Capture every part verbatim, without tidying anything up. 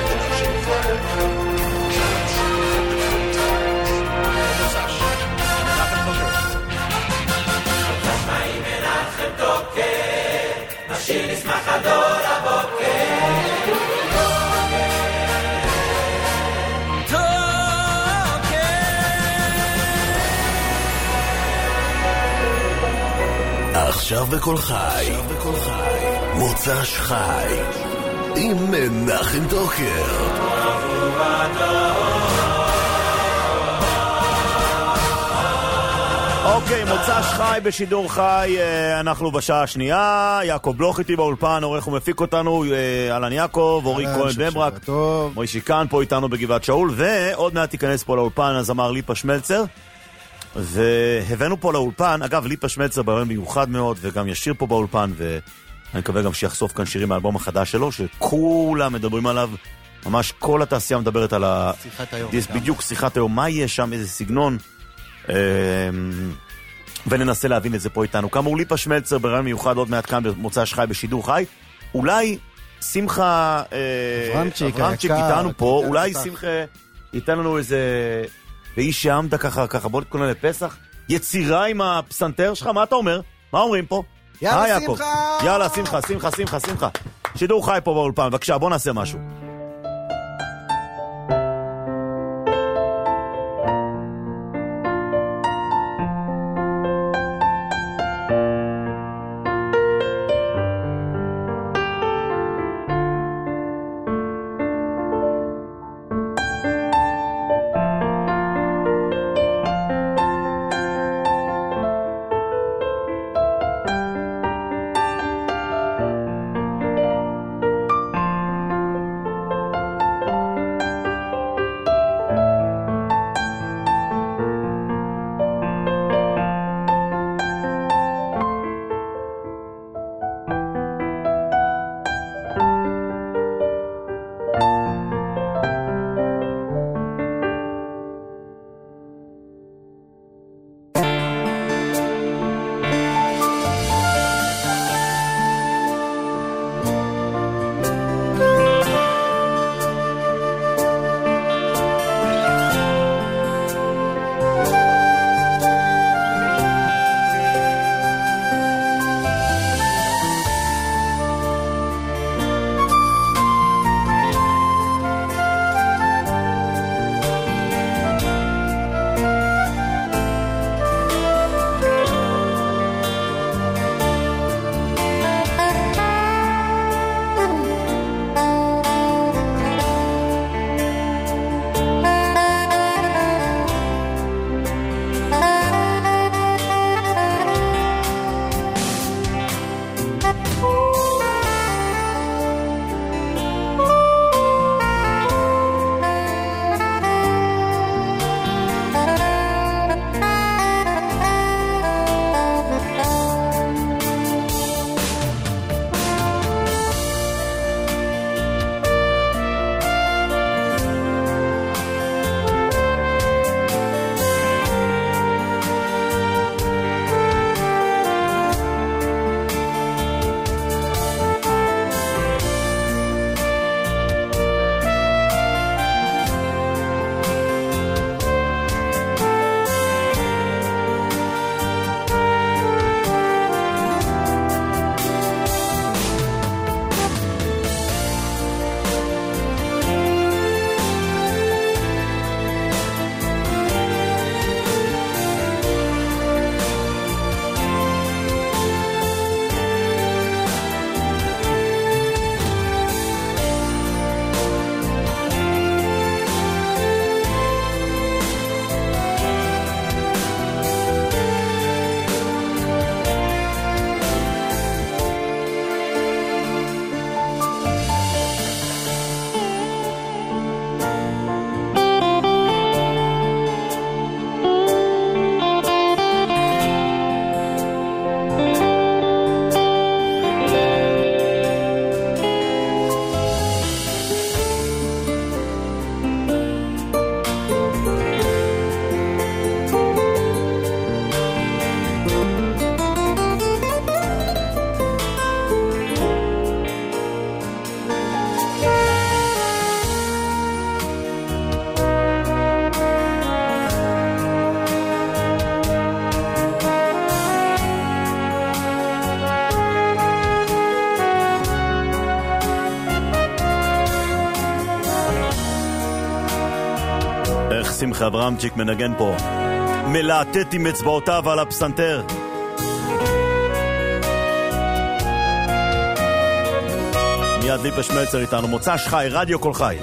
השיר נשמח הדור הבוקר עכשיו בכל חי, מוצ"ש חי, עם מנחם דוקר. אוקיי, מוצ"ש חי בשידור חי, אנחנו בשעה השנייה, יעקב בלוך איתי באולפן, עורך ומפיק אותנו, אלן יעקב, אורי כהן במברק, מוישי כאן פה איתנו בגבעת שאול, ועוד מעט תיכנס פה לאולפן, אז אמר ליפה שמלצר, והבאנו פה לאולפן, אגב ליפה שמלצר ביום מיוחד מאוד, וגם ישיר פה באולפן, ואני מקווה גם שיחשוף כאן שירים מהאלבום החדש שלו, שכולם מדברים עליו, ממש כל התעשייה מדברת על ה... שיחת היום. בדיוק שיחת היום, מה יהיה שם, איזה סגנון, וננסה להבין את זה פה איתנו. כאמור ליפה שמלצר ברעיון מיוחד עוד מעט כאן במוצ"ש חי בשידור חי. אולי שמחה אברהמצ'יק איתנו פה, אולי שמחה ייתן לנו איזה ואיש שעמדה ככה ככה, בוא נתכונן לפסח, יצירה עם הפסנתר שלך, מה אתה אומר? מה אומרים פה? יאללה שמחה! יאללה שמחה, שמחה, שמחה, שמחה. שידור חי פה באולפן, בבקשה בוא נעשה משהו. שמחה אברהמצ'יק מנגן פה, מלהטט עם אצבעותיו על הפסנתר. מיד ליפה שמלצר איתנו, מוצ"ש חי, רדיו כל חי.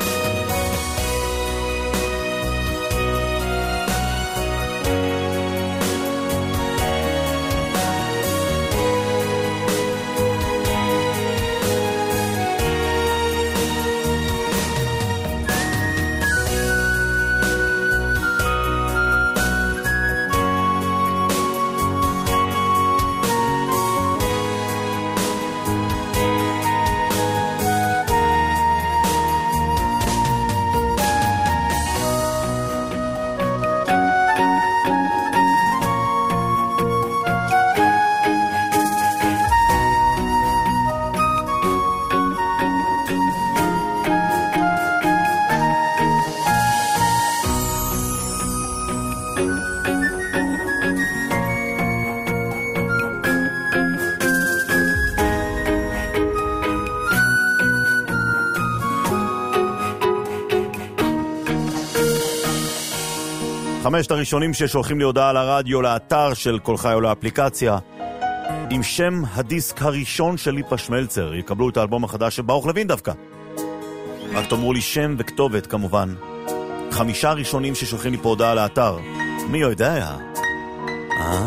חמשת הראשונים ששולחים לי הודעה לרדיו, לאתר של כל חי או לאפליקציה, עם שם הדיסק הראשון של ליפה שמלצר, יקבלו את האלבום החדש של ברוך לוין דווקא. רק תאמרו לי שם וכתובת כמובן. חמישה ראשונים ששולחים לי פה הודעה לאתר. מי יודע? אה...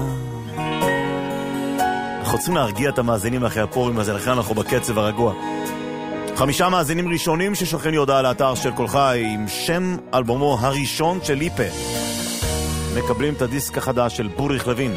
אנחנו צריכים להרגיע את המאזינים אחרי הפורים הזה, לכן אנחנו בקצב הרגוע. חמישה מאזינים ראשונים ששולחים לי הודעה לאתר של כל חי עם שם אלבומו הראשון של ליפה, מקבלים את הדיסק החדש של ברוך לוין.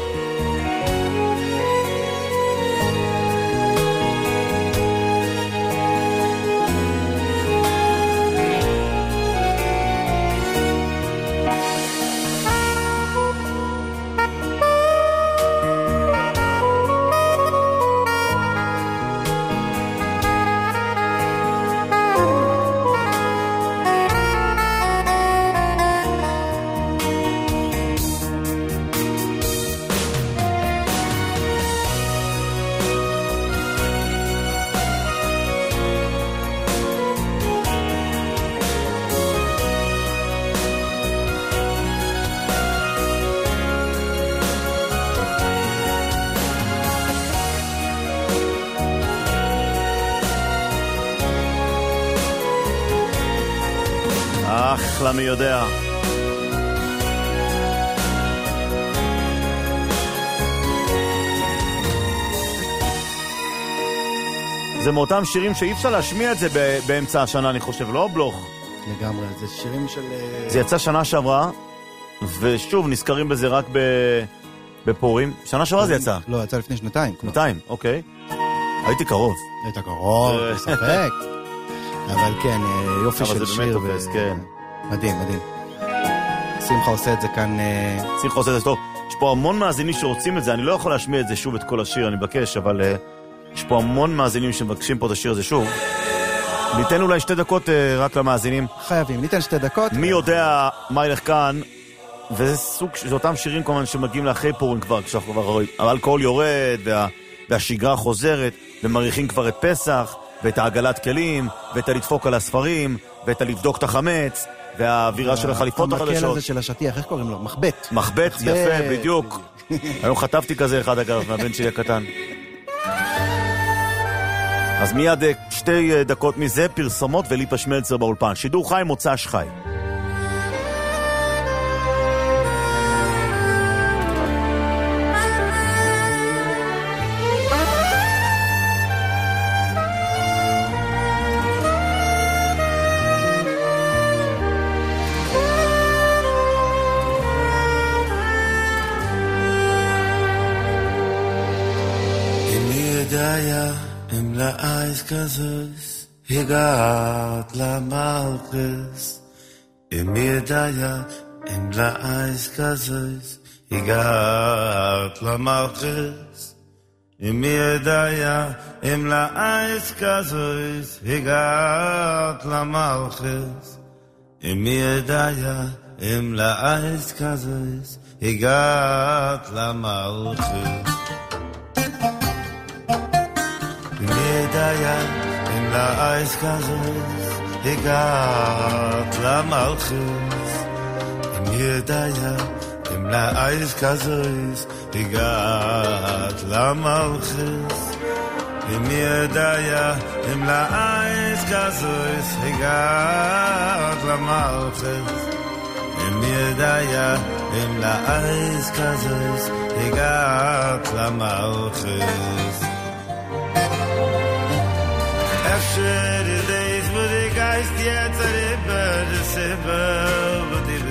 אחלה מי יודע. זה מאותם שירים שאי אפשר להשמיע את זה באמצע השנה, אני חושב, לא בלוך? לגמרי, זה שירים של... זה יצא שנה שעברה, ושוב נזכרים בזה רק בפורים. שנה שעברה זה יצא? לא, יצא לפני שנתיים. שנתיים, אוקיי. הייתי קרוב. היית קרוב, בספק. אבל כן, יופי של שיר. אבל זה באמת תופס, כן. מדהים, מדהים. שמחה עושה את זה כאן... שמחה עושה את זה טוב. יש פה המון מאזינים שרוצים את זה, אני לא יכול להשמיע את זה שוב את כל השיר, אני מבקש, אבל יש פה המון מאזינים שמבקשים פה את השיר הזה שוב. ניתן אולי שתי דקות רק למאזינים. חייבים, ניתן שתי דקות. מי יודע מה ילך כאן, וזה סוג, זה אותם שירים כמובן שמגיעים לאחרי פורים כבר, כשאנחנו כבר רואים, האלכוהול יורד, וה, והשגרה חוזרת, ומריחים כבר את פסח, ואת העגלת כלים, ואת הלדפוק על הספרים, ואת הלבדוק את החמץ, והאווירה של החליפות החדשות. המקל הזה של השטיח, איך קוראים לו? מחבט. מחבט, יפה, בדיוק. היום חטפתי כזה אחד אגב, מהבן שלי הקטן. אז מיד שתי דקות מזה, פרסומות וליפה שמלצר באולפן. שידור חי, מוצ"ש חי. Im Eis Kasus higat la Malchus Im Medaya im Eis Kasus higat la Malchus Im Medaya im Eis Kasus higat la Malchus Im Medaya im Eis Kasus higat la Malchus Medaya in la Eis Kasus higat la Malchus ידעיה im la eis kazois higat la malchus im yedaya im la eis kazois higat la malchus im yedaya im la eis kazois higat la malchus after the days with the geist yet the bird the silver with the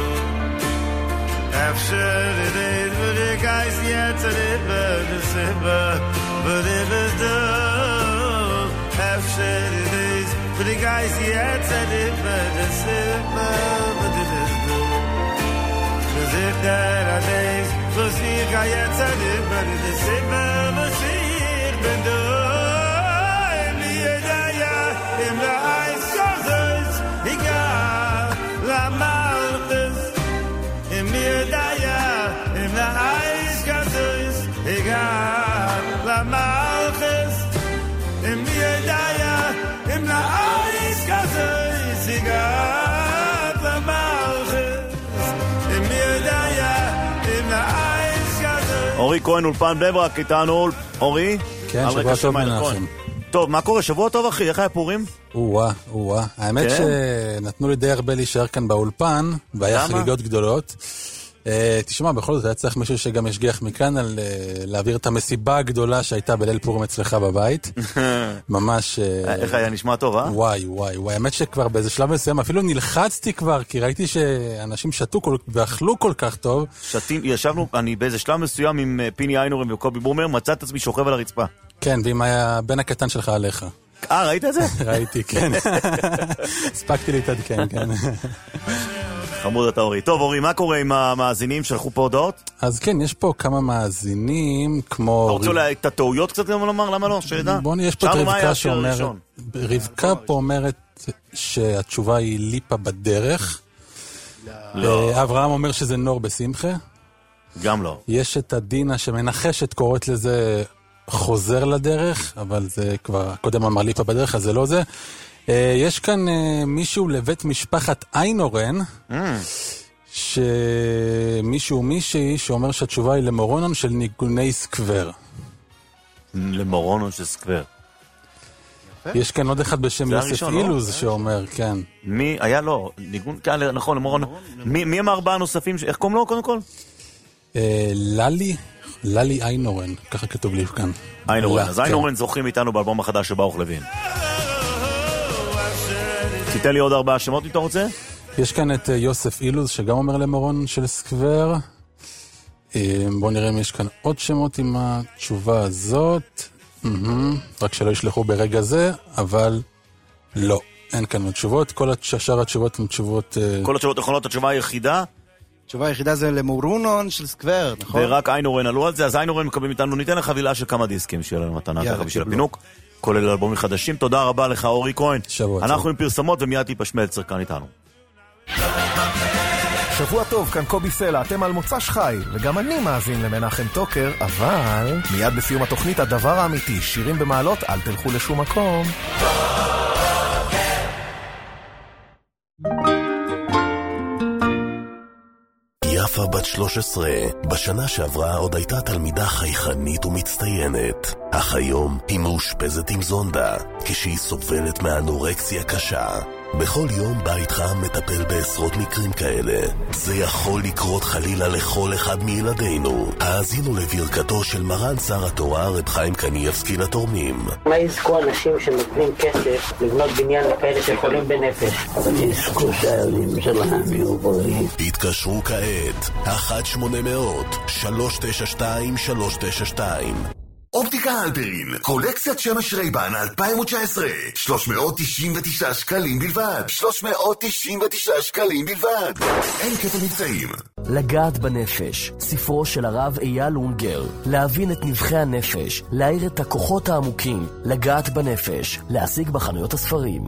After the days with the guys yet to the bird the silver but it was done. After the days with the guys yet to the bird the silver but it was done. Cause if there are days for see guy yet to the bird the silver but it been done. In the edaya in the eyes cause he got la malchus. In mir da ja in der Eis Gottes egal la malchus in mir da ja in der Eis Gottes egal la malchus in mir da ja in der Eis Gottes אורי כהן אולפן בני ברק איתנו. אורי? כן, שבוע טוב מנחם. טוב, מה קורה? שבוע טוב אחי, איך היה פורים? וואה, וואה. האמת שנתנו לי די הרבה להישאר כאן באולפן, והיה חגיגות גדולות. תשמע, בכל זאת היה צריך מישהו שגם ישגיח מכאן על להעביר את המסיבה הגדולה שהייתה בליל פורים אצלך בבית. ממש... איך היה נשמע טוב, אה? וואי, וואי, וואי. האמת שכבר באיזה שלב מסוים אפילו נלחצתי כבר, כי ראיתי שאנשים שתו ואכלו כל כך טוב. שתים, ישבנו, אני באיזה שלב מסוים עם פיני איינורם וקובי בומר, מצא את עצמי שוכב על הרצפה. כן, ואם היה בן הקטן שלך עליך. אה, ראית את זה? ראיתי, כן. הספקתי להתעדכן, כן. חמוד אתה אורי. טוב אורי, מה קורה עם המאזינים? שלחו פה הודעות? אז כן, יש פה כמה מאזינים, כמו... אתה רוצה אולי את הטעויות קצת גם לומר? למה לא? שידע? בוא נהיה, יש פה את רבקה שאומרת... רבקה פה אומרת שהתשובה היא ליפה בדרך. לא. אברהם אומר שזה נור בשמחה. גם לא. יש את הדינה שמנחשת, קוראת לזה חוזר לדרך, אבל זה כבר קודם אמר ליפה בדרך, אז זה לא זה. יש כאן מישהו לבית משפחת איינורן, שמישהו מישהי שאומר שהתשובה היא למורונון של ניגוני סקוור. למורונון של סקוור. יש כאן עוד אחד בשם יוסף אילוז שאומר, כן. מי, היה לו, ניגון, נכון, למורונון. מי הם הארבעה הנוספים, איך קוראים לו קודם כל? ללי, ללי איינורן, ככה כתוב לי כאן. איינורן, אז איינורן זוכים איתנו באלבום החדש של ברוך לוין. תיתן לי עוד ארבעה שמות אם אתה רוצה? יש כאן את יוסף אילוז שגם אומר למורון של סקוור. בואו נראה אם יש כאן עוד שמות עם התשובה הזאת. רק שלא ישלחו ברגע זה, אבל לא, אין כאן עוד תשובות. כל השאר התשובות הן תשובות... כל התשובות נכונות, התשובה היחידה? התשובה היחידה זה למורונון של סקוור, נכון? ורק איינורן עלו על זה, אז איינורן מקבלים איתנו, ניתן לך חבילה של כמה דיסקים שיהיה לנו מתנה ככה בשביל הפינוק. כולל אלבומים חדשים. תודה רבה לך אורי כהן. שבוע אנחנו עם פרסמות ומיד טיפה שמלצר כאן איתנו. שבוע טוב, כאן קובי סלע, אתם על מוצ"ש חי, וגם אני מאזין למנחם טוקר, אבל מיד בסיום התוכנית הדבר האמיתי, שירים במעלות, אל תלכו לשום מקום. יפה בת שלוש עשרה, בשנה שעברה עוד הייתה תלמידה חייכנית ומצטיינת, אך היום היא מאושפזת עם זונדה, כשהיא סובלת מאנורקסיה קשה. בכל יום בית חם מטפל בעשרות מקרים כאלה. זה יכול לקרות חלילה לכל אחד מילדינו. האזינו לברכתו של מרן שר התורה רב חיים קניאבסקי לתורמים. מה יזכו אנשים שנותנים כסף לבנות בניין לכאלה שחולים בנפש? אבל יזכו שהילדים שלהם יהיו בריאים. התקשרו כעת אחת שמונה מאות שלוש תשע שתיים שלוש תשע שתיים. אופטיקה הלפרין, קולקציית שמש רייבן אלפיים תשע עשרה, שלוש מאות תשעים ותשעה שקלים בלבד, שלוש מאות תשעים ותשעה שקלים בלבד. אין כפל מבצעים. לגעת בנפש, ספרו של הרב אייל אונגר, להבין את נבחי הנפש, להאיר את הכוחות העמוקים, לגעת בנפש, להשיג בחנויות הספרים.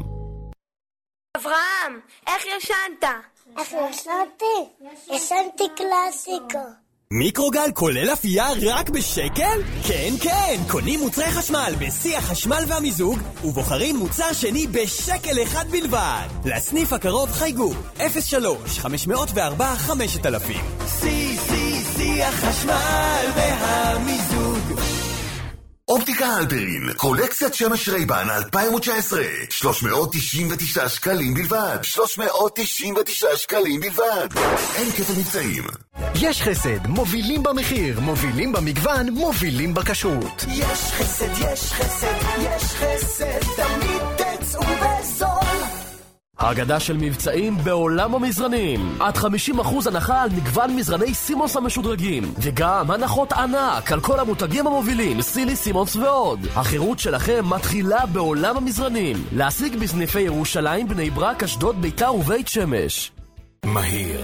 אברהם, איך ישנת? איך ישנתי? ישנתי קלאסיקו. מיקרוגל כולל אפייה רק בשקל? כן, כן! קונים מוצרי חשמל בשיא החשמל והמיזוג ובוחרים מוצר שני בשקל אחד בלבד. לסניף הקרוב חייגו אפס שלוש חמש אפס ארבע חמשת אלפים. שיא, שיא, שיא החשמל והמיזוג. אופטיקה הלפרין, קולקציית שמש רייבן אלפיים תשע עשרה, שלוש מאות תשעים ותשעה שקלים בלבד, שלוש מאות תשעים ותשעה שקלים בלבד. אין כפל מבצעים. יש חסד, מובילים במחיר, מובילים במגוון, מובילים בכשרות. יש חסד, יש חסד, יש חסד, תמיד תצאו בזול. האגדה של מבצעים בעולם המזרנים. עד חמישים אחוז הנחה על מגוון מזרני סימונס המשודרגים. וגם הנחות ענק על כל המותגים המובילים, סילי, סימונס ועוד. החירות שלכם מתחילה בעולם המזרנים. להשיג בסניפי ירושלים, בני ברק, אשדוד, ביתר ובית שמש. מהיר.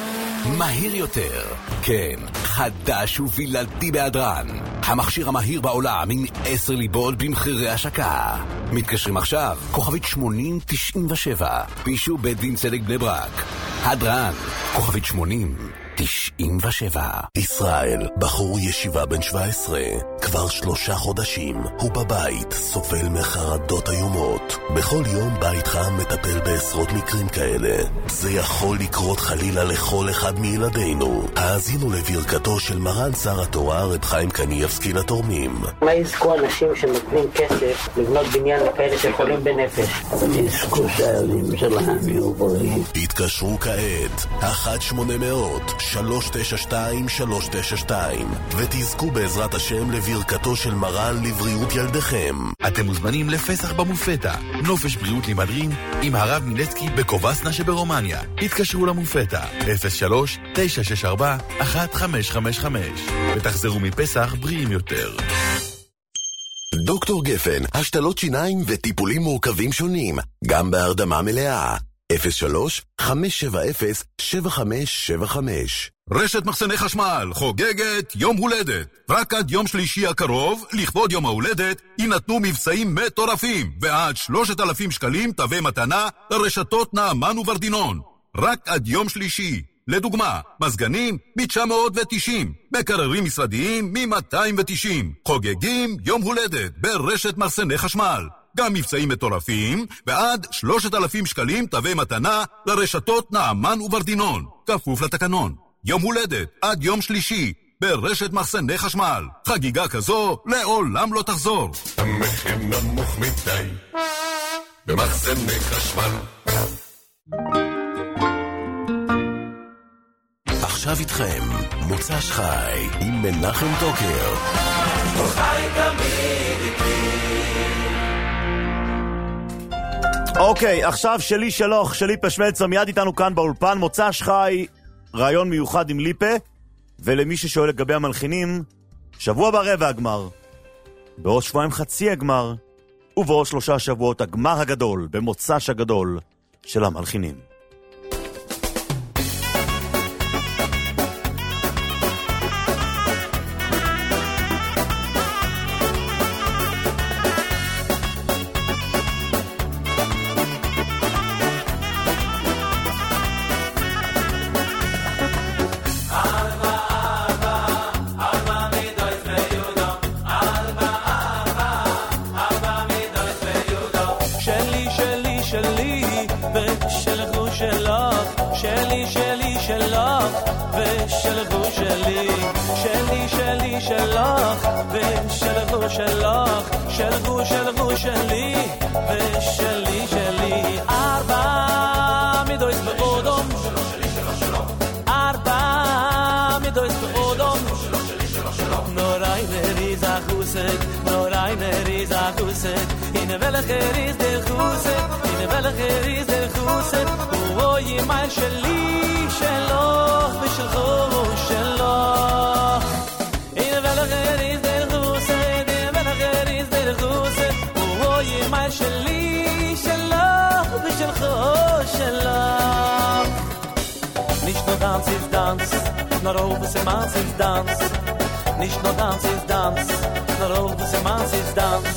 מהיר יותר. כן, חדש ובלעדי בהדרן. המכשיר המהיר בעולם עם עשר ליבות במחירי השקה. מתקשרים עכשיו, כוכבית שמונים תשעים ושבע, פישו בית דין צדק בני ברק. הדרן, כוכבית שמונים תשעים ושבע. ישראל, בחור ישיבה בן שבע עשרה, כבר שלושה חודשים, הוא בבית, סובל מחרדות איומות. בכל יום בית חם מטפל בעשרות מקרים כאלה. זה יכול לקרות חלילה לכל אחד מילדינו. האזינו לברכתו של מרן שר התורה רב חיים קניאבסקי לתורמים. מה יזכו אנשים שנותנים כסף לבנות בניין לכאלה שחולים בנפש? אבל יזכו שהילדים שלהם יהיו בריאים. התקשרו כעת אחת שמונה אפס אפס שלוש תשע שתיים שלוש תשע שתיים ותזכו בעזרת השם לברכתו של מרן לבריאות ילדיכם. אתם מוזמנים לפסח במופתה, נופש בריאות לימדרים עם הרב מילצקי בקובסנה שברומניה. התקשרו למופתה אפס שלוש תשע שש ארבע אחת חמש חמש חמש ותחזרו מפסח בריאים יותר. דוקטור גפן, השתלות שיניים וטיפולים מורכבים שונים, גם בהרדמה מלאה. אפס שלוש חמש שבע אפס שבע חמש שבע חמש. רשת מחסני חשמל חוגגת יום הולדת. רק עד יום שלישי הקרוב, לכבוד יום ההולדת, יינתנו מבצעים מטורפים, ועד שלושת אלפים שקלים תווה מתנה לרשתות נעמן וברדינון. רק עד יום שלישי. לדוגמה, מזגנים מ-תשע מאות ותשעים, מקררים משרדיים מ-מאתיים ותשעים. חוגגים יום הולדת ברשת מחסני חשמל. גם מבצעים מטורפים, ועד שלושת אלפים שקלים תווה מתנה לרשתות נעמן וברדינון. כפוף לתקנון. יום הולדת עד יום שלישי ברשת מחסני חשמל. חגיגה כזו לעולם לא תחזור. המחיר נמוך מדי במחסני חשמל. עכשיו איתכם מוצ"ש חי עם מנחם טוקר. הוא חי תמיד איתי. אוקיי, עכשיו שלי שלוך, שלי פשמלצר, מיד איתנו כאן באולפן, מוצ"ש חי, רעיון מיוחד עם ליפה, ולמי ששואל לגבי המלחינים, שבוע ברבע הגמר, בעוד שבועיים חצי הגמר, ובעוד שלושה שבועות הגמר הגדול, במוצ"ש הגדול של המלחינים. שלגו שלגו שלי ושלי שלי ארבע מידויס באודום ארבע מידויס באודום נוראי נריז החוסק נוראי נריז החוסק הנה ולחריז דחוסק הנה ולחריז דחוסק ואוי מייל שלי שלוך ושלחו שלוך הנה ולחריז מה שלי שלך ושלך שלך nicht nur Tanz ist Tanz nur auf was Mann ist Tanz nicht nur Tanz ist Tanz nur auf was Mann ist Tanz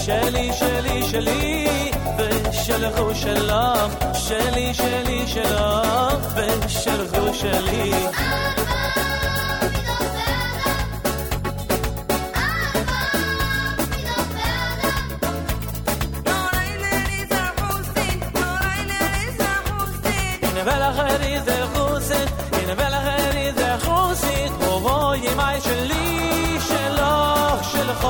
שלי שלי שלי ושלך שלך שלי שלי שלך ושלך שלי ולאחרי זה חוסית, הנה ולאחרי זה חוסית, ובואי מי שלי, שלך, שלך,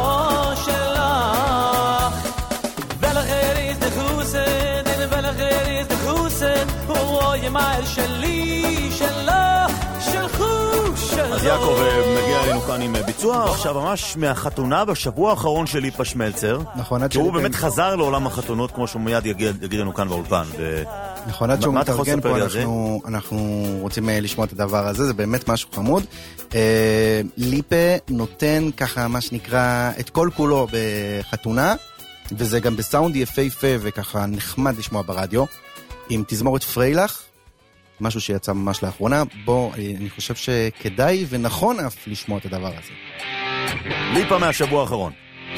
שלך. ולאחרי זה חוסית, הנה ולאחרי זה חוסית, ובואי מי שלי, שלך, שלך, שלך. אז יעקב מגיע אלינו כאן עם ביצוע, עכשיו ממש מהחתונה בשבוע האחרון של ליפה שמלצר, נכון, שהוא באמת חזר לעולם החתונות, כמו שהוא מיד יגיד לנו כאן באולפן. נכון, עד שהוא מתארגן פה, אנחנו, אנחנו רוצים לשמוע את הדבר הזה, זה באמת משהו חמוד. אה, ליפה נותן ככה מה שנקרא את כל כולו בחתונה, וזה גם בסאונד יפהפה וככה נחמד לשמוע ברדיו, עם תזמורת פריילך, משהו שיצא ממש לאחרונה, בו אני חושב שכדאי ונכון אף לשמוע את הדבר הזה. ליפה מהשבוע האחרון.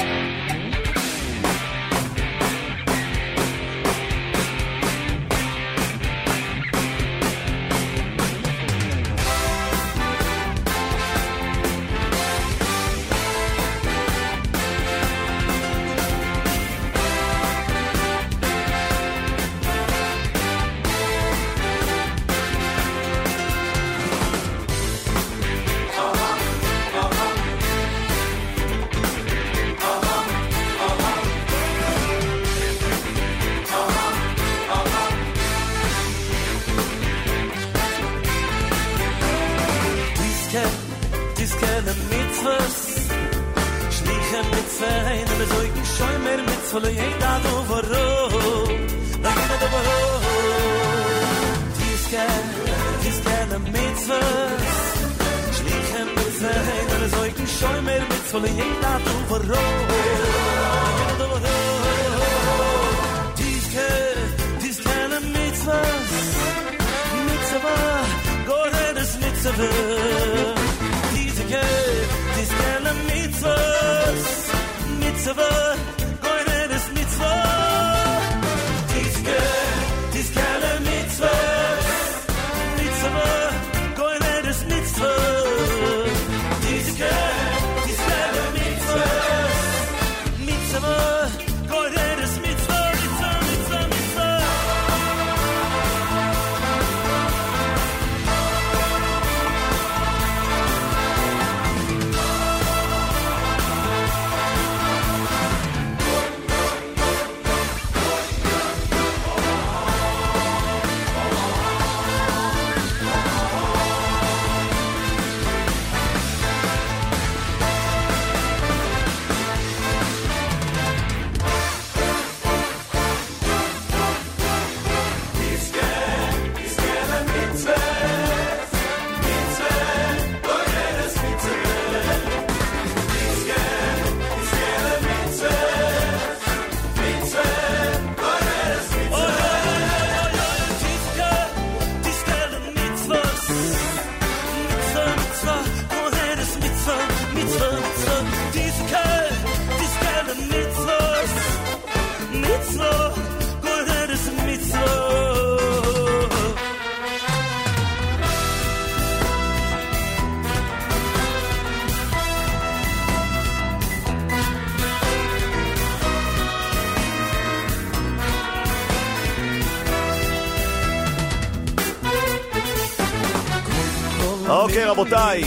אוקיי רבותיי,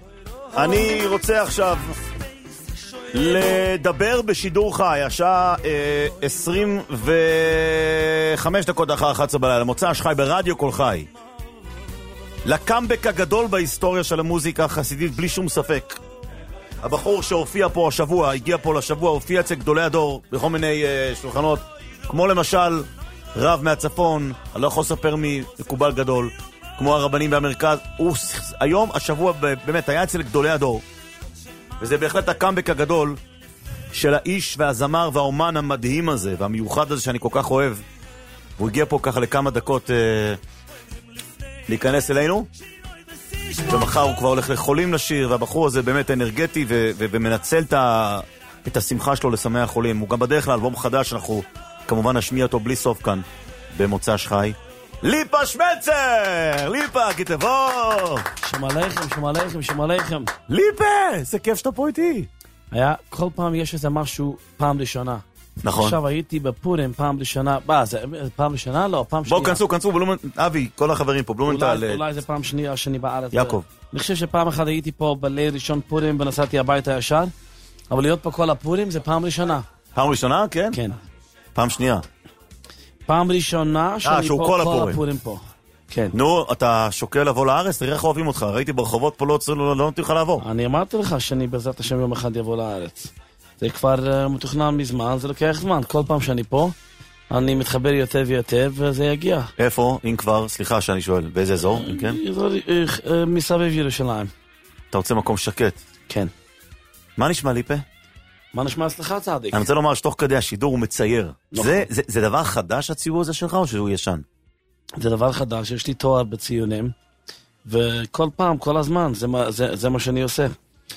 אני רוצה עכשיו לדבר בשידור חי, השעה אה, עשרים וחמש דקות אחר אחת עשרה בלילה, מוצ"ש חי ברדיו כל חי, לקאמבק הגדול בהיסטוריה של המוזיקה החסידית בלי שום ספק. הבחור שהופיע פה השבוע, הגיע פה לשבוע, הופיע אצל גדולי הדור בכל מיני אה, שולחנות, כמו למשל רב מהצפון, אני לא יכול לספר מי, מקובל גדול, כמו הרבנים במרכז. הוא היום, השבוע, באמת היה אצל גדולי הדור, וזה בהחלט הקאמבק הגדול של האיש והזמר והאומן המדהים הזה והמיוחד הזה שאני כל כך אוהב. והוא הגיע פה ככה לכמה דקות אה, להיכנס אלינו, ומחר הוא כבר הולך לחולים לשיר, והבחור הזה באמת אנרגטי ו- ו- ומנצל את, ה- את השמחה שלו לשמח חולים. הוא גם בדרך לאלבום חדש, אנחנו כמובן נשמיע אותו בלי סוף כאן, במוצ"ש חי. ליפה שמלצר! ליפה, כי תבוא! שמה לכם, שמה לכם, שמה לכם. ליפה! זה כיף שאתה פה איתי. היה, כל פעם יש איזה משהו פעם ראשונה. נכון. עכשיו הייתי בפורים פעם ראשונה, מה, זה פעם ראשונה? לא, פעם שנייה. בואו, כנסו, כנסו, אבי, כל החברים פה, בלומנטל. אולי זה פעם שנייה שאני בארץ. יעקב. אני חושב שפעם אחת הייתי פה בליל ראשון פורים ונסעתי הביתה ישר, אבל להיות פה כל הפורים זה פעם ראשונה. פעם ראשונה? כן? כן. פעם שנייה. פעם ראשונה שאני פה כל הפורים. הפורים פה. כן. נו, אתה שוקל לבוא לארץ? תראה איך אוהבים אותך. ראיתי ברחובות פה לא, לא, לא נותנים לך לעבור. אני אמרתי לך שאני בעזרת השם יום אחד יבוא לארץ. זה כבר uh, מתוכנן מזמן, זה לוקח זמן. כל פעם שאני פה, אני מתחבר יותר ויותר, וזה יגיע. איפה? אם כבר, סליחה שאני שואל, באיזה אזור? אם כן? אזור, uh, uh, מסביב ירושלים. אתה רוצה מקום שקט? כן. מה נשמע ליפה? מה נשמע אצלך צדיק? אני רוצה לומר שתוך כדי השידור הוא מצייר. זה, זה, זה דבר חדש הציור הזה שלך או שהוא ישן? זה דבר חדש, יש לי תואר בציונים, וכל פעם, כל הזמן, זה, זה, זה מה שאני עושה.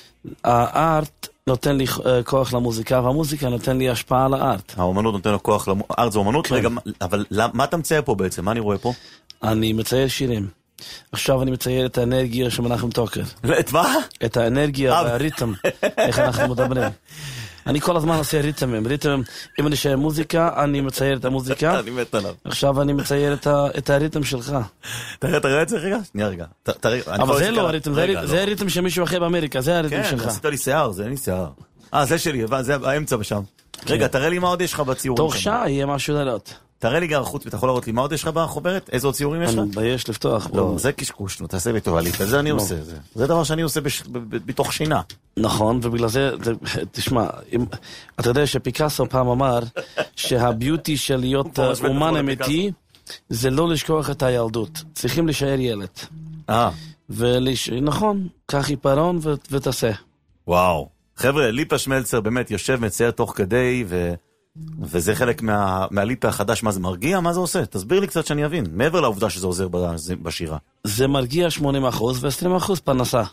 הארט נותן לי כוח למוזיקה, והמוזיקה נותן לי השפעה על הארט. האומנות נותן לו כוח למוזיקה, הארט זה אומנות? כן. רגע, אבל מה אתה מצייר פה בעצם? מה אני רואה פה? אני מצייר שירים. עכשיו אני מצייר את האנרגיה של מנחם טוקר. את מה? את האנרגיה והריתם, איך אנחנו מדברים. אני כל הזמן עושה ריתמים, ריתם, אם אני שואל מוזיקה, אני מצייר את המוזיקה. אני מת עליו. עכשיו אני מצייר את הריתם שלך. תראה, תראה את זה רגע? שנייה רגע. אבל זה לא הריתם, זה הריתם של מישהו אחר באמריקה, זה הריתם שלך. כן, עשית לי שיער, זה אין לי שיער. אה, זה שלי, זה האמצע בשם. רגע, תראה לי מה עוד יש לך בציורים. תוך שעה יהיה משהו לראות. תראה לי גר חוץ, ואתה יכול לראות לי מה עוד יש לך בחוברת? איזה עוד ציורים יש לך? אני מבייש לפתוח. לא, זה קשקוש, נו, תעשה לי טובה לי, זה אני עושה. זה דבר שאני עושה בתוך שינה. נכון, ובגלל זה, תשמע, אתה יודע שפיקאסו פעם אמר שהביוטי של להיות אומן אמיתי זה לא לשכוח את הילדות, צריכים להישאר ילד. אה. נכון, קח עיפרון ותעשה. וואו. חבר'ה, ליפה שמלצר באמת יושב, מצייר תוך כדי, ו... וזה חלק מה... מהליפה החדש. מה זה מרגיע? מה זה עושה? תסביר לי קצת שאני אבין, מעבר לעובדה שזה עוזר בשירה. זה מרגיע שמונים אחוז ו-עשרים אחוז פרנסה.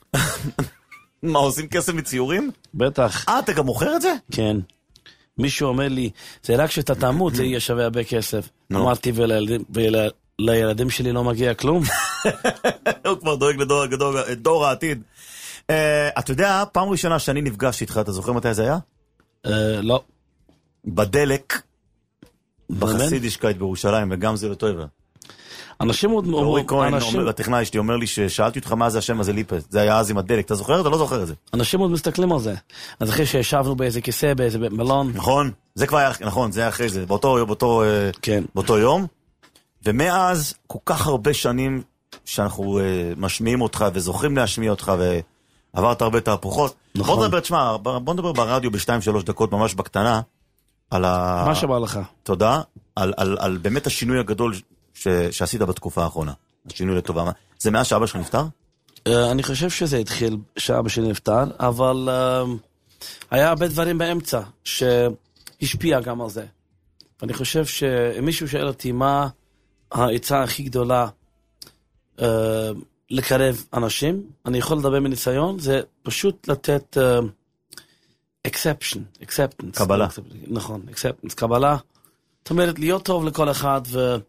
מה, עושים כסף מציורים? בטח. אה, אתה גם מוכר את זה? כן. מישהו אומר לי, זה רק שאתה תמות, זה יהיה שווה הרבה כסף. אמרתי, ולילדים שלי לא מגיע כלום. הוא כבר דואג לדור העתיד. אתה יודע, פעם ראשונה שאני נפגש איתך, אתה זוכר מתי זה היה? לא. בדלק, בחסידישקייט בירושלים, וגם זה לטובה. אנשים עוד... אורי כהן, הטכנאי שלי, אומר לי ששאלתי אותך מה זה השם הזה ליפה, זה היה אז עם הדלק, אתה זוכר? אתה לא זוכר את זה. אנשים עוד מסתכלים על זה. אז אחרי שישבנו באיזה כיסא, באיזה מלון. נכון, זה כבר היה, נכון, זה היה אחרי זה, באותו, באותו, כן. באותו יום, ומאז כל כך הרבה שנים שאנחנו משמיעים אותך וזוכרים להשמיע אותך ועברת הרבה תהפוכות. נכון. בוא נדבר, תשמע, בוא נדבר ברדיו בשתיים שלוש דקות ממש בקטנה, על ה... מה שבא לך. תודה, על, על, על באמת השינוי הגדול ש... שעשית בתקופה האחרונה. השינוי לטובה. זה מאז שאבא שלך נפטר? Uh, אני חושב שזה התחיל שאבא שלי נפטר, אבל uh, היה הרבה דברים באמצע שהשפיע גם על זה. ואני חושב שאם מישהו שאל אותי מה העצה הכי גדולה uh, לקרב אנשים, אני יכול לדבר מניסיון, זה פשוט לתת... Uh, exception, acceptance. קבלה. נכון, acceptance, קבלה. זאת אומרת, להיות טוב לכל אחד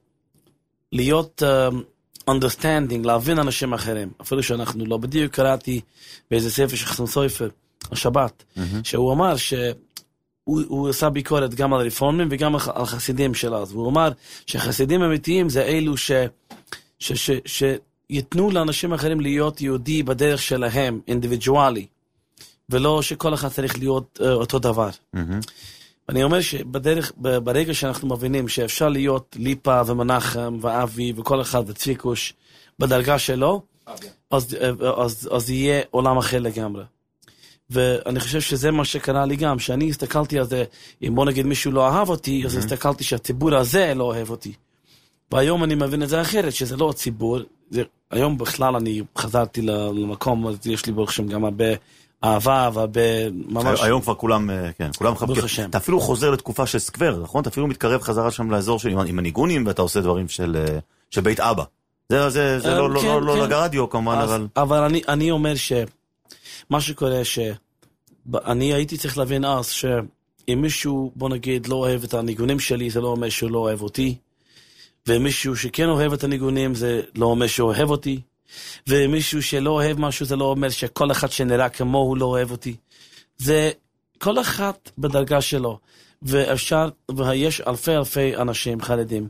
ולהיות uh, understanding, להבין אנשים אחרים. אפילו שאנחנו לא בדיוק קראתי באיזה ספר של חסון סופר, השבת, mm-hmm. שהוא אמר שהוא עשה ביקורת גם על הרפורמים וגם על חסידים של אז. והוא אמר שחסידים אמיתיים זה אלו ש, ש, ש, ש, שיתנו לאנשים אחרים להיות יהודי בדרך שלהם, אינדיבידואלי. ולא שכל אחד צריך להיות uh, אותו דבר. Mm-hmm. אני אומר שבדרך, ברגע שאנחנו מבינים שאפשר להיות ליפה ומנחם ואבי וכל אחד וצפיקוש בדרגה שלו, אז, אז, אז יהיה עולם אחר לגמרי. ואני חושב שזה מה שקרה לי גם, שאני הסתכלתי על זה, אם בוא נגיד מישהו לא אהב אותי, mm-hmm. אז הסתכלתי שהציבור הזה לא אוהב אותי. והיום אני מבין את זה אחרת, שזה לא הציבור. זה, היום בכלל אני חזרתי למקום, יש לי ברוך שם גם הרבה... אהבה, וממש... היום כבר כולם, כן, כולם חבקים. אתה אפילו חוזר לתקופה של סקוור, נכון? אתה אפילו מתקרב חזרה שם לאזור של, עם הניגונים, ואתה עושה דברים של, של בית אבא. זה, זה, זה לא, לא, לא, לא לגרדיו, כמובן, אבל... אבל אני, אני אומר ש... מה שקורה אני הייתי צריך להבין אז שאם מישהו, בוא נגיד, לא אוהב את הניגונים שלי, זה לא אומר שהוא לא אוהב אותי. ומישהו שכן אוהב את הניגונים, זה לא אומר שהוא אוהב אותי. ומישהו שלא אוהב משהו, זה לא אומר שכל אחד שנראה כמו הוא לא אוהב אותי. זה כל אחד בדרגה שלו. ואפשר, ויש אלפי אלפי אנשים חרדים.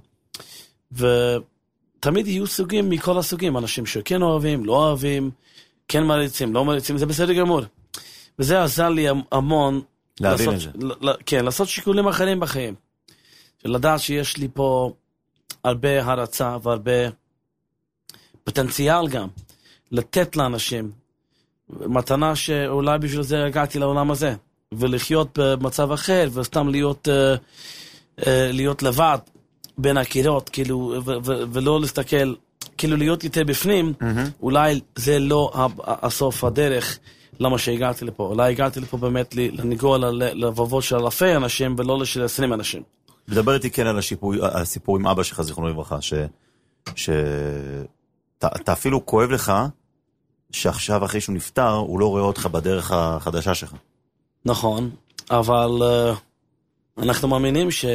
ותמיד יהיו סוגים מכל הסוגים. אנשים שכן אוהבים, לא אוהבים, כן מריצים, לא מריצים, זה בסדר גמור. וזה עזר לי המון להבין לעשות, את זה. כן, לעשות שיקולים אחרים בחיים. לדעת שיש לי פה הרבה הרצה והרבה פוטנציאל גם לתת לאנשים מתנה שאולי בשביל זה הגעתי לעולם הזה, ולחיות במצב אחר וסתם להיות uh, uh, להיות לבד בין הקירות, כאילו, ו- ו- ולא להסתכל, כאילו להיות יותר בפנים. mm-hmm. אולי זה לא הסוף הדרך למה שהגעתי לפה. אולי הגעתי לפה באמת לניגוע ללבבות של אלפי אנשים ולא של עשרים אנשים. מדבר איתי כן על השיפור, הסיפור עם אבא שלך, זיכרונו לברכה, ש... ש... אתה, אתה אפילו כואב לך שעכשיו אחרי שהוא נפטר, הוא לא רואה אותך בדרך החדשה שלך. נכון, אבל uh, אנחנו מאמינים ש...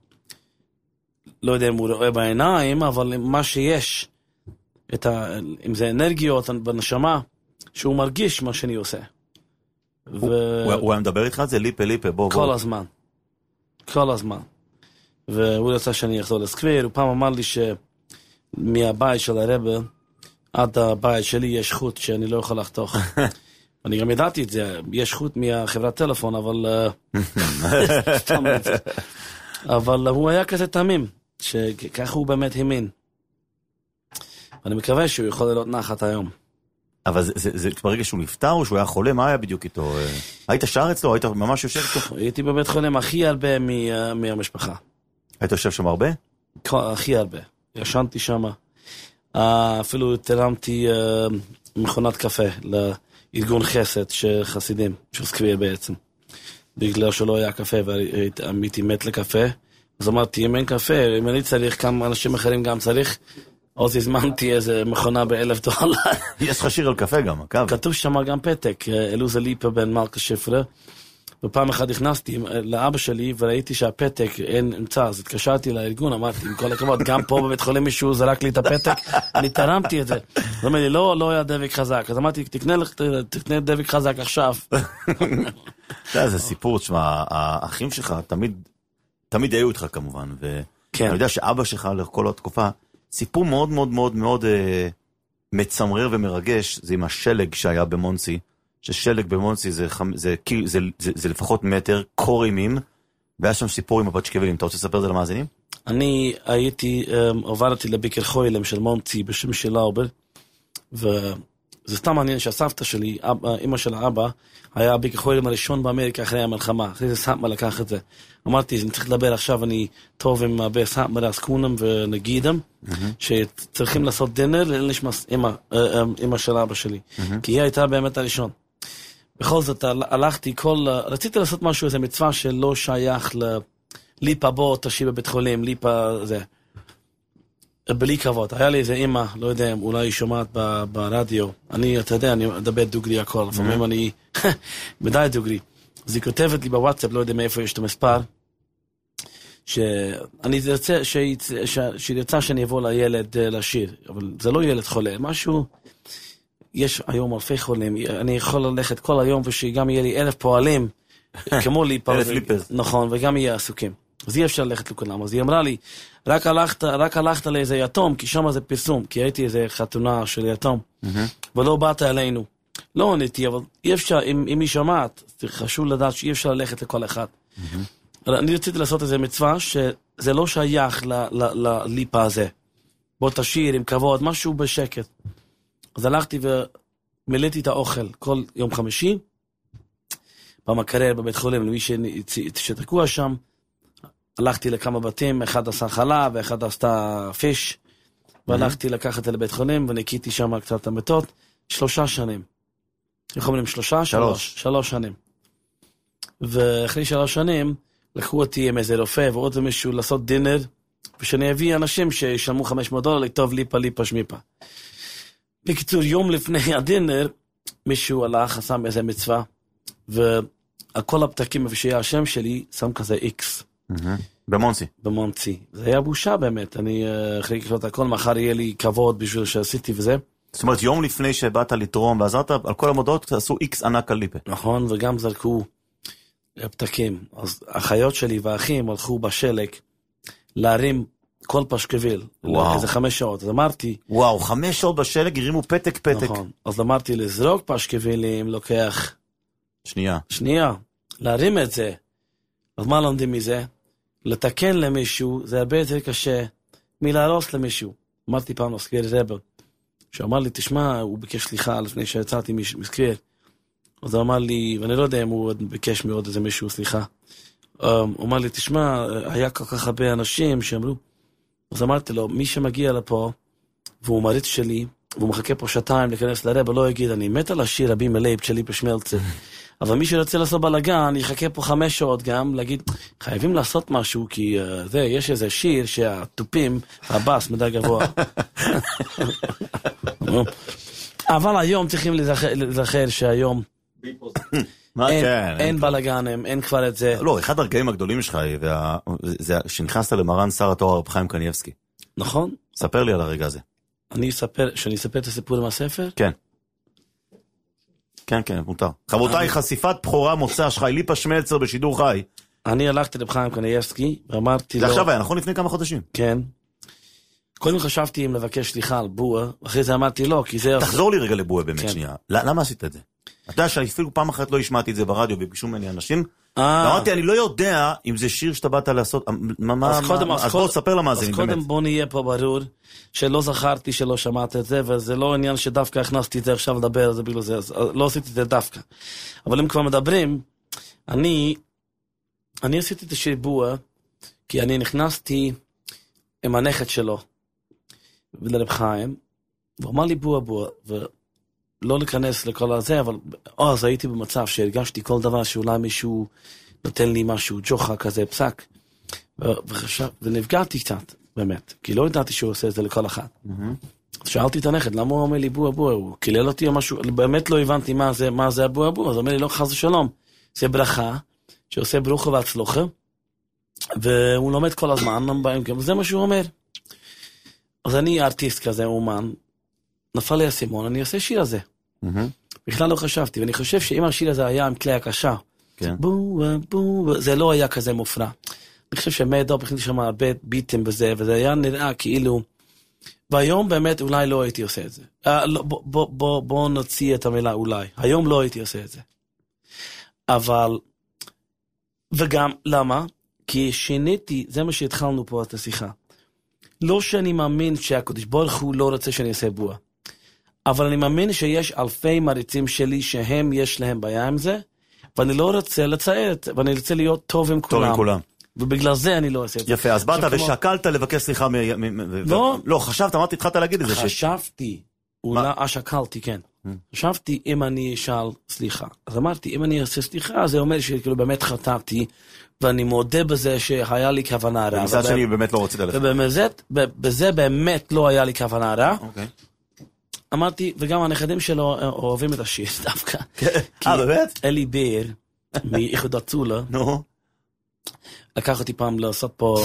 לא יודע אם הוא רואה בעיניים, אבל מה שיש, את ה... אם זה אנרגיות בנשמה, שהוא מרגיש מה שאני עושה. הוא, ו... הוא, הוא היה מדבר איתך? זה ליפה ליפה, בוא כל בוא. כל הזמן. כל הזמן. והוא רצה שאני אחזור לסקוויר, הוא פעם אמר לי שמהבית של הרבה עד הבית שלי יש חוט שאני לא יכול לחתוך. אני גם ידעתי את זה, יש חוט מהחברת טלפון, אבל סתם את זה. אבל הוא היה כזה תמים, שכך הוא באמת האמין. אני מקווה שהוא יכול להיות נחת היום. אבל זה, זה, זה ברגע שהוא נפטר או שהוא היה חולה, מה היה בדיוק איתו? היית שר אצלו? היית ממש יושב איתו? הייתי בבית חולים הכי הרבה מהמשפחה. היית יושב שם הרבה? הכי הרבה. ישנתי שם. אפילו תרמתי מכונת קפה לארגון חסד של חסידים, של סקוויר בעצם. בגלל שלא היה קפה והייתי מת לקפה. אז אמרתי, אם אין קפה, אם אני צריך, כמה אנשים אחרים גם צריך, אז הזמנתי איזה מכונה באלף דולר. יש לך שיר על קפה גם, הקו. כתוב שם גם פתק, אלוזה ליפה בן מלכה שפרה. ופעם אחת נכנסתי לאבא שלי וראיתי שהפתק אין נמצא, אז התקשרתי לארגון, אמרתי, עם כל הכבוד, גם פה בבית חולים מישהו זרק לי את הפתק, אני תרמתי את זה. זאת אומרת לי, לא, לא היה דבק חזק. אז אמרתי, תקנה, תקנה דבק חזק עכשיו. זה סיפור, תשמע, האחים שלך תמיד, תמיד היו איתך כמובן, ואני יודע שאבא שלך לכל התקופה, סיפור מאוד מאוד מאוד מאוד מצמרר ומרגש, זה עם השלג שהיה במונסי, ששלג במונסי זה, זה, זה, זה, זה, זה לפחות מטר, קור אימים, והיה שם סיפור עם הפצ'קבלים. אתה רוצה לספר את זה למאזינים? אני הייתי, עברתי לביקר חוילם של מונסי בשם של לאובר, וזה סתם מעניין שהסבתא שלי, אמא של האבא, היה הביקר חוילם הראשון באמריקה אחרי המלחמה, אחרי זה סאטמה לקח את זה. אמרתי, אני צריך לדבר עכשיו, אני טוב עם הרבה סאטמה רסקונם ונגידם, שצריכים לעשות דינר לנשמס אמא של אבא שלי, כי היא הייתה באמת הראשון. בכל זאת, הלכתי כל... רציתי לעשות משהו, איזה מצווה שלא שייך לליפה בו, תשאי בבית חולים, ליפה זה. בלי כבוד. היה לי איזה אמא, לא יודע, אולי היא שומעת ברדיו. אני, אתה יודע, אני מדבר דוגרי הכל. לפעמים אני... מדי דוגרי. אז היא כותבת לי בוואטסאפ, לא יודע מאיפה יש את המספר, שאני רוצה, שהיא רצה שאני אבוא לילד לשיר. אבל זה לא ילד חולה, משהו... יש היום אלפי חולים, אני יכול ללכת כל היום ושגם יהיה לי אלף פועלים, כמו לי פעם, נכון, וגם יהיה עסוקים. אז אי אפשר ללכת לכולם. אז היא אמרה לי, רק הלכת, רק הלכת לאיזה יתום, כי שם זה פרסום, כי הייתי איזה חתונה של יתום, ולא באת אלינו. לא עניתי, אבל אי אפשר, אם, אם היא שמעת, חשוב לדעת שאי אפשר ללכת לכל אחד. אני רציתי לעשות איזה מצווה, שזה לא שייך לליפה הזה. בוא תשאיר עם כבוד, משהו בשקט. אז הלכתי ומילאתי את האוכל כל יום חמישי, במקרר בבית חולים, למי שתקוע שם, הלכתי לכמה בתים, אחד עשה חלב ואחד עשתה פיש, והלכתי לקחת את זה לבית חולים, וניקיתי שם קצת המתות, שלושה שנים. איך אומרים שלושה? שלוש. שלוש שנים. ואחרי שלוש שנים, לקחו אותי עם איזה רופא ועוד מישהו לעשות דינר, ושאני אביא אנשים שישלמו חמש מאות דולר, לכתוב ליפה ליפה שמיפה. בקיצור, יום לפני הדינר, מישהו הלך, עשה איזה מצווה, ועל כל הפתקים איפה שהיה השם שלי, שם כזה איקס. במונסי. במונסי. זה היה בושה באמת, אני אחרי לקרוא הכל, מחר יהיה לי כבוד בשביל שעשיתי וזה. זאת אומרת, יום לפני שבאת לתרום ועזרת, על כל המודעות עשו איקס ענק על ליפה. נכון, וגם זרקו פתקים. אז החיות שלי והאחים הלכו בשלג להרים כל פשקוויל. וואו. איזה חמש שעות. אז אמרתי... וואו, חמש שעות בשלג הרימו פתק פתק. נכון. אז אמרתי לזרוק פשקווילים, לוקח... שנייה. שנייה. להרים את זה. אז מה לומדים מזה? לתקן למישהו, זה הרבה יותר קשה מלהרוס למישהו. אמרתי פעם לסקוויר רבר, שאמר לי, תשמע, הוא ביקש סליחה לפני שיצאתי מסקוויר. אז הוא אמר לי, ואני לא יודע אם הוא ביקש מאוד איזה מישהו סליחה. הוא אמר לי, תשמע, היה כל כך הרבה אנשים שאמרו. אז אמרתי לו, מי שמגיע לפה, והוא מריץ שלי, והוא מחכה פה שעתיים להיכנס לרבר, לא יגיד, אני מת על השיר רבי מלייב שלי בשמלצה. אבל מי שרוצה לעשות בלגן, יחכה פה חמש שעות גם, להגיד, חייבים לעשות משהו, כי uh, זה, יש איזה שיר שהטופים, הבאס מדי גבוה. אבל היום צריכים לזכר שהיום אין בלגנים, אין כבר את זה. לא, אחד הרגעים הגדולים שלך, זה שנכנסת למרן שר התואר רב חיים קניבסקי. נכון. ספר לי על הרגע הזה. אני אספר, שאני אספר את הסיפור עם הספר? כן. כן, כן, מותר. חבותיי, חשיפת בחורה מוצא שלך, ליפה שמלצר בשידור חי. אני הלכתי לרב חיים קניבסקי, ואמרתי לו... זה עכשיו היה, נכון? לפני כמה חודשים. כן. קודם חשבתי אם לבקש סליחה על בועה, אחרי זה אמרתי לא, כי זה... תחזור לי רגע לבועה באמת שנייה. למה עשית את זה? אתה יודע שאפילו פעם אחת לא השמעתי את זה ברדיו, וביקשו ממני אנשים. אמרתי, אני לא יודע אם זה שיר שאתה באת לעשות... אז בוא תספר למאזינים באמת. אז קודם בוא נהיה פה ברור, שלא זכרתי שלא שמעת את זה, וזה לא עניין שדווקא הכנסתי את זה עכשיו לדבר על זה בגלל זה, אז לא עשיתי את זה דווקא. אבל אם כבר מדברים, אני... אני עשיתי את השיר בועה, כי אני נכנסתי עם הנכד שלו, לרב חיים, והוא אמר לי בועה בועה, ולא להיכנס לכל הזה, אבל אז הייתי במצב שהרגשתי כל דבר שאולי מישהו נותן לי משהו, ג'וחה כזה, פסק, וחשב, ונפגעתי קצת, באמת, כי לא ידעתי שהוא עושה את זה לכל אחד. אז שאלתי את הנכד, למה הוא אומר לי בועה בועה? הוא קילל אותי או משהו, באמת לא הבנתי מה זה, מה זה הבועה בועה, אז הוא אומר לי, לא חס ושלום, זה ברכה, שעושה ברוך והצלחה, והוא לומד כל הזמן, וזה מה שהוא אומר. אז אני ארטיסט כזה, אומן, נפל לי הסימון, אני עושה שיר הזה. בכלל לא חשבתי, ואני חושב שאם השיר הזה היה עם כלי הקשה, בועה, בועה, זה לא היה כזה מופרע. אני חושב שמדו, בכלל שם הרבה ביטים בזה, וזה היה נראה כאילו, והיום באמת אולי לא הייתי עושה את זה. בוא נוציא את המילה אולי. היום לא הייתי עושה את זה. אבל, וגם, למה? כי שיניתי, זה מה שהתחלנו פה את השיחה. לא שאני מאמין שהקדוש ברוך הוא לא רוצה שאני אעשה בועה. אבל אני מאמין שיש אלפי מריצים שלי שהם יש להם בעיה עם זה, ואני לא רוצה לצייר, ואני רוצה להיות טוב עם כולם. טוב עם כולם. ובגלל זה אני לא אעשה את זה. יפה, אז באת ושקלת לבקש סליחה מ... לא. לא, חשבת, אמרתי, התחלת להגיד את זה. חשבתי, אולי, שקלתי, כן. חשבתי אם אני אשאל סליחה. אז אמרתי, אם אני אעשה סליחה, זה אומר שכאילו באמת חטאתי, ואני מודה בזה שהיה לי כוונה רע. במצד שני באמת לא רצית לך. ובזה באמת לא היה לי כוונה רע. אמרתי, וגם הנכדים שלו אוהבים את השיר דווקא. אה, באמת? אלי ביר, מאיחוד הצולה, לקח אותי פעם לעשות פה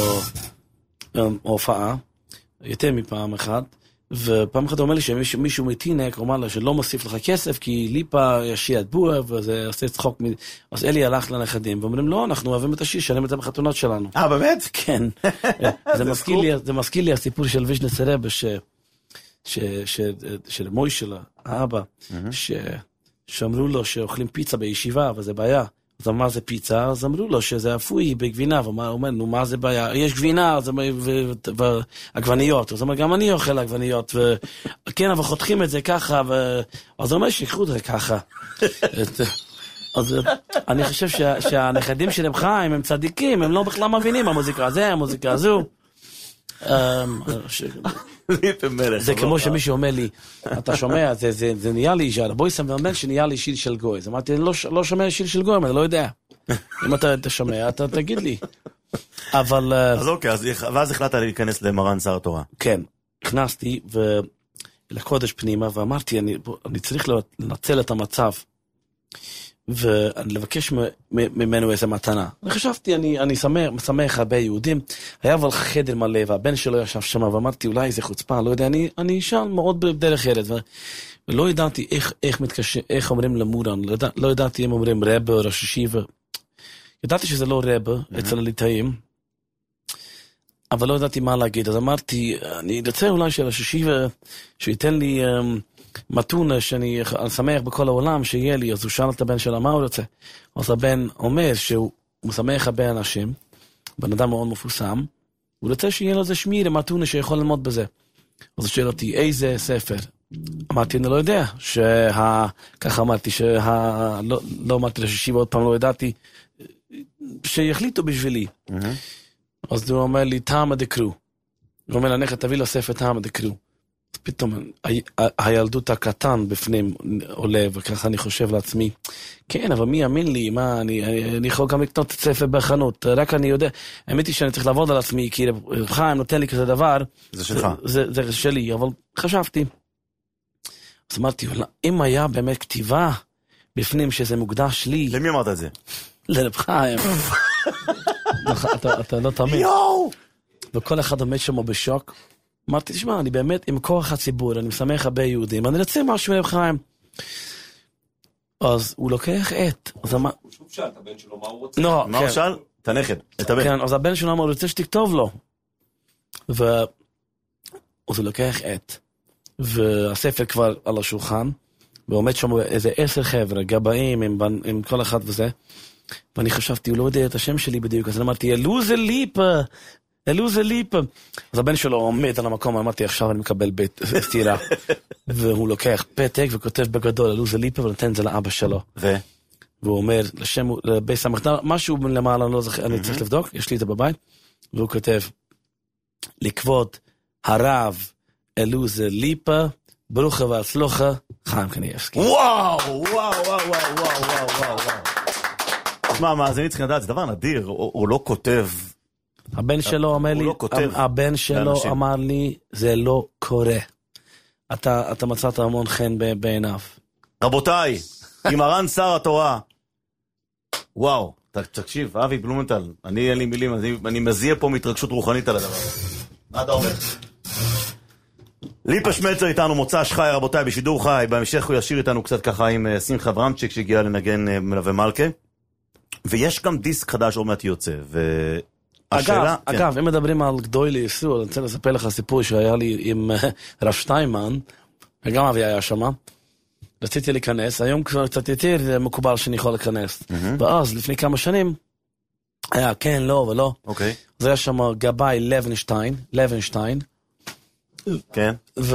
הופעה, יותר מפעם אחת, ופעם אחת הוא אומר לי שמישהו מתינק, הוא אמר לה שלא מוסיף לך כסף, כי ליפה ישיר את בועה, וזה עושה צחוק. אז אלי הלך לנכדים, ואומרים, לא, אנחנו אוהבים את השיר, שלם את זה בחתונות שלנו. אה, באמת? כן. זה מזכיר לי הסיפור של ויז'נץ רבה, של מוי שלה, האבא, שאמרו לו שאוכלים פיצה בישיבה, וזה בעיה. אז אמר זה פיצה, אז אמרו לו שזה אפוי בגבינה, והוא אומר, נו, מה זה בעיה? יש גבינה, ועגבניות, אז הוא אומר, גם אני אוכל עגבניות, וכן, אבל חותכים את זה ככה, אז הוא אומר, שיקחו את זה ככה. אז אני חושב שהנכדים של רב חיים הם צדיקים, הם לא בכלל מבינים, המוזיקה הזה, המוזיקה הזו. זה כמו שמישהו אומר לי, אתה שומע, זה נהיה לי אישה, בואי סמבל שנהיה לי שיר של גוי. אז אמרתי, לא שומע שיר של גוי, אני לא יודע. אם אתה שומע, אתה תגיד לי. אבל... אז אוקיי, ואז החלטת להיכנס למרן שר התורה. כן, הכנסתי לקודש פנימה, ואמרתי, אני צריך לנצל את המצב. ולבקש ממנו איזה מתנה. אני חשבתי, אני, אני שמח, שמח הרבה יהודים, היה אבל חדר מלא, והבן שלו ישב שם, ואמרתי, אולי זה חוצפה, לא יודע, אני, אני שם מאוד בדרך ילד, ולא ידעתי איך, איך מתקשר, איך אומרים למורן, לא, ידע, לא ידעתי אם אומרים רבא או ראש ישיבה, ידעתי שזה לא רבא, mm-hmm. אצל הליטאים, אבל לא ידעתי מה להגיד, אז אמרתי, אני רוצה אולי של ראש ישיבה, שייתן לי um, מתונה שאני שמח בכל העולם, שיהיה לי, אז הוא שאל את הבן שלה, מה הוא רוצה? אז הבן אומר שהוא שמח הרבה אנשים, בן אדם מאוד מפורסם, הוא רוצה שיהיה לו איזה שמיר, מתונה שיכול ללמוד בזה. אז הוא שואל אותי, איזה ספר? אמרתי, אני לא יודע, שה... ככה אמרתי, שה... לא, לא אמרתי לשישיבה, עוד פעם לא ידעתי, שיחליטו בשבילי. Mm-hmm. אז הוא אומר לי, טעם הדקרו. הוא אומר, הנכד, תביא לו ספר טעם הדקרו. פתאום, ה... הילדות הקטן בפנים עולה, וככה אני חושב לעצמי, כן, אבל מי יאמין לי? מה, אני, אני, אני יכול גם לקנות את ספר בחנות, רק אני יודע, האמת היא שאני צריך לעבוד על עצמי, כי חיים נותן לי כזה דבר. זה שלך. זה, זה, זה שלי, אבל חשבתי. אז אמרתי, אם היה באמת כתיבה בפנים שזה מוקדש לי... למי אמרת את זה? לרב חיים. אתה, אתה לא תאמין. יואו! וכל אחד עומד שם בשוק. אמרתי, תשמע, אני באמת עם כוח הציבור, אני משמח הרבה יהודים, אני רוצה משהו לרב חיים. אז הוא לוקח את... הוא שוב שאל את הבן שלו, מה הוא רוצה? לא, מה הוא שאל? את הנכד, את הבן. כן, אז הבן שלו אמר, הוא רוצה שתכתוב לו. ו... אז הוא לוקח את... והספר כבר על השולחן, ועומד שם איזה עשר חבר'ה, גבאים עם, עם כל אחד וזה, ואני חשבתי, הוא לא יודע את השם שלי בדיוק, אז אמרתי, אלו זה ליפה, אלו זה ליפה. אז הבן שלו עומד על המקום, אמרתי, עכשיו אני מקבל בית סתירה, והוא לוקח פתק וכותב בגדול, אלו זה ליפה, ונותן את זה לאבא שלו. ו? והוא אומר, לשם, לבית סמכתן, משהו למעלה, אני לא זוכר, אני צריך לבדוק, יש לי את זה בבית, והוא כותב, לכבוד הרב, אלו זה ליפה, ברוכה והצלוחה, חיים קניאבסקי. וואו, וואו, וואו, וואו, וואו, וואו, וואו. תשמע, מאזינים צריכים לדעת, זה דבר נדיר, הוא לא כותב. הבן שלו אומר לי, הבן שלו אמר לי, זה לא קורה. אתה מצאת המון חן בעיניו. רבותיי, עם הרן שר התורה, וואו, תקשיב, אבי בלומנטל, אני אין לי מילים, אני מזיע פה מהתרגשות רוחנית על הדבר. מה אתה אומר? ליפה שמלצר איתנו, מוצ"ש חי, רבותיי, בשידור חי. בהמשך הוא ישיר איתנו קצת ככה עם שמחה ברמצ'יק שהגיע לנגן מלווה מלכה. ויש גם דיסק חדש עוד מעט יוצא. אגב, אגב, אם מדברים על גדוי ליסור, אני רוצה לספר לך סיפור שהיה לי עם רב שטיימן, וגם אבי היה שם. רציתי להיכנס, היום כבר קצת יותר מקובל שאני יכול להיכנס. ואז, לפני כמה שנים, היה כן, לא ולא. אוקיי. זה היה שם גבאי לוינשטיין, לוינשטיין. כן. ו...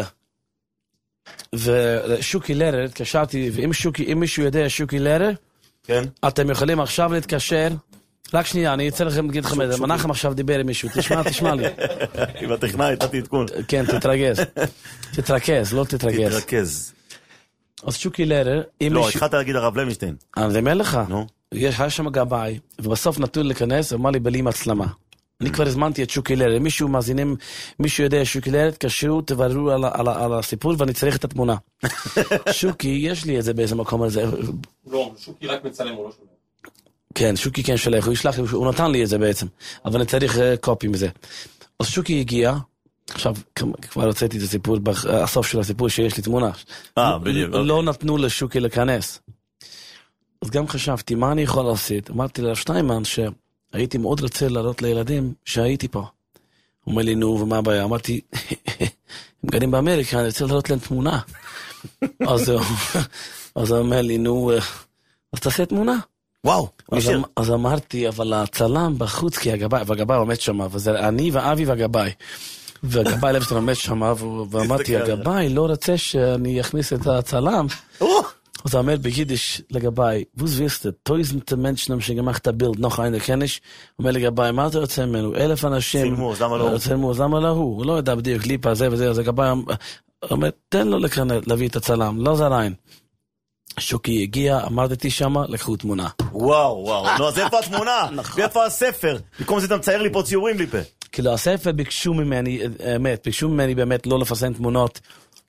ושוקי לרר, התקשרתי, ואם שוקי, אם מישהו יודע שוקי לרר, כן. אתם יכולים עכשיו להתקשר, רק שנייה, אני אצא לכם, נגיד לכם, מנחם עכשיו דיבר עם מישהו, תשמע, תשמע לי. עם הטכנאי, אתה תתקון. כן, תתרגז. תתרכז, לא תתרגז. תתרכז. אז שוקי לרר, לא, התחלת להגיד הרב לוינשטיין. אני אומר לך, יש שם גבאי, ובסוף נתון להיכנס, אמר לי בלי מצלמה. אני כבר הזמנתי את שוקי לרר, מישהו מאזינים, מישהו יודע שוקי לרר, תקשרו, תבררו על, על, על הסיפור, ואני צריך את התמונה. שוקי, יש לי את זה באיזה מקום על זה. לא, שוקי רק מצלם, הוא לא שולח. כן, שוקי כן שולח, הוא ישלח לי, הוא נתן לי את זה בעצם, אבל אני צריך uh, קופי מזה. אז שוקי הגיע, עכשיו כבר רציתי את הסיפור, הסוף של הסיפור שיש לי תמונה. אה, בדיוק. לא נתנו לשוקי להיכנס. אז גם חשבתי, מה אני יכול לעשות? אמרתי לרב שטיימן ש... הייתי מאוד רוצה להראות לילדים שהייתי פה. הוא אומר לי, נו, ומה הבעיה? אמרתי, הם גרים באמריקה, אני רוצה להראות להם תמונה. אז הוא אומר לי, נו, אז תעשה תמונה. וואו. אז אמרתי, אבל הצלם בחוץ, כי הגבאי, והגבאי עומד שם, וזה אני ואבי והגבאי. והגבאי לבסטון עומד שם, ואמרתי, הגבאי לא רוצה שאני אכניס את הצלם. אז הוא אומר ביידיש לגבי, ווס ויסטה, טויזנטה מנשנם שגמחת בילד נוח אין הכנש, הוא אומר לגבי, מה אתה רוצה ממנו? אלף אנשים, צילמו, אז למה לא הוא? צילמו, אז למה לא הוא? הוא לא יודע בדיוק, ליפה, זה וזה, אז לגבי, הוא אומר, תן לו להביא את הצלם, לא זרעין. שוקי הגיע, עמדתי שם, לקחו תמונה. וואו, וואו, נו, אז איפה התמונה? ואיפה הספר? במקום זה אתה מצייר לי פה ציורים, ליפה. כאילו, הספר ביקשו ממני, האמת, ביקשו ממני באמת לא לפרסם תמונות,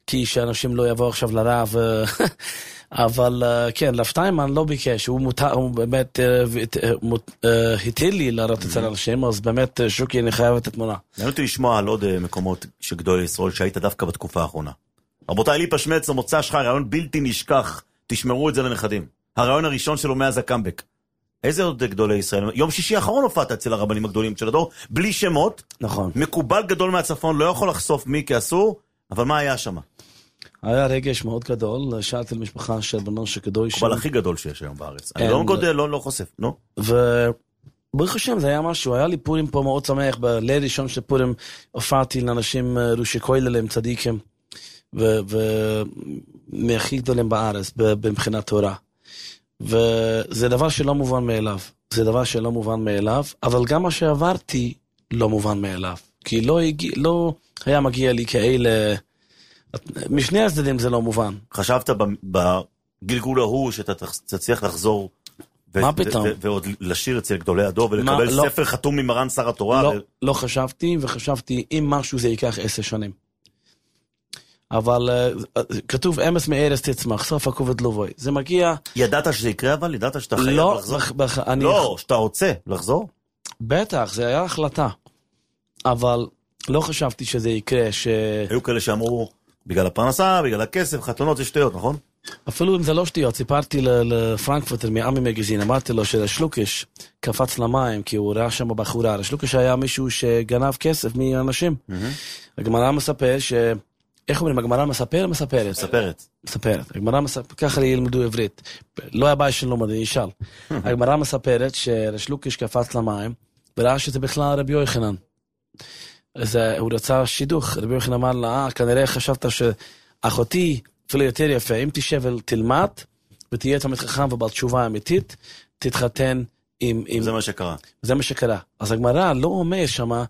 כי שאנשים לא יבואו עכשיו לרב, אבל כן, לפטיימן לא ביקש, הוא באמת היטיל לי להראות אצל אנשים, אז באמת שוקי אני חייב את התמונה. אני רוצה לשמוע על עוד מקומות של גדולי ישראל שהיית דווקא בתקופה האחרונה. רבותיי, ליפה שמץ, המוצא שלך, רעיון בלתי נשכח, תשמרו את זה לנכדים. הרעיון הראשון שלו מאז הקאמבק. איזה עוד גדולי ישראל? יום שישי האחרון הופעת אצל הרבנים הגדולים של הדור, בלי שמות. נכון. מקובל גדול מהצפון, לא יכול לחשוף מי כאסור, אבל מה היה שם? היה רגש מאוד גדול, שאלתי למשפחה של בנו שקדוש... מקובל הכי גדול שיש היום בארץ. אני לא גודל, לא חושף, נו. וברוך השם, זה היה משהו, היה לי פורים פה מאוד שמח, בליל ראשון של פורים הופעתי לאנשים רושי כוללים, צדיקים, ומהכי גדולים בארץ, במבחינת תורה. וזה דבר שלא מובן מאליו, זה דבר שלא מובן מאליו, אבל גם מה שעברתי לא מובן מאליו, כי לא, הגיע, לא היה מגיע לי כאלה, משני הצדדים זה לא מובן. חשבת בגלגול ההוא שאתה תצליח לחזור מה פתאום? ועוד לשיר אצל גדולי הדור ולקבל ספר חתום ממרן שר התורה? לא חשבתי, וחשבתי אם משהו זה ייקח עשר שנים. אבל כתוב אמס מארץ תצמח, סוף הכובד לא בואי. זה מגיע... ידעת שזה יקרה אבל? ידעת שאתה חייב לחזור? לא, שאתה רוצה לחזור? בטח, זה היה החלטה. אבל לא חשבתי שזה יקרה, ש... היו כאלה שאמרו, בגלל הפרנסה, בגלל הכסף, חתונות זה שטויות, נכון? אפילו אם זה לא שטויות, סיפרתי לפרנקפורטר מעמי מגזין, אמרתי לו שלשלוקש קפץ למים, כי הוא ראה שם בחורה. לשלוקש היה מישהו שגנב כסף מאנשים. הגמרא מספר ש... איך אומרים, הגמרא מספר או מספרת? מספרת. מספרת. הגמרא מספרת, ככה לי ילמדו עברית. לא היה בעיה של לומד, אני אשאל. הגמרא מספרת שלשלוקש קפץ למים, וראה שזה בכלל רבי יוחנן. אז הוא רצה שידוך, רבי יוחנן אמר לה, כנראה חשבת שאחותי, אפילו יותר יפה, אם תשב ותלמד, ותהיה תלמיד חכם ובעל תשובה אמיתית, תתחתן עם... זה מה שקרה. זה מה שקרה. אז הגמרא לא אומר שמה,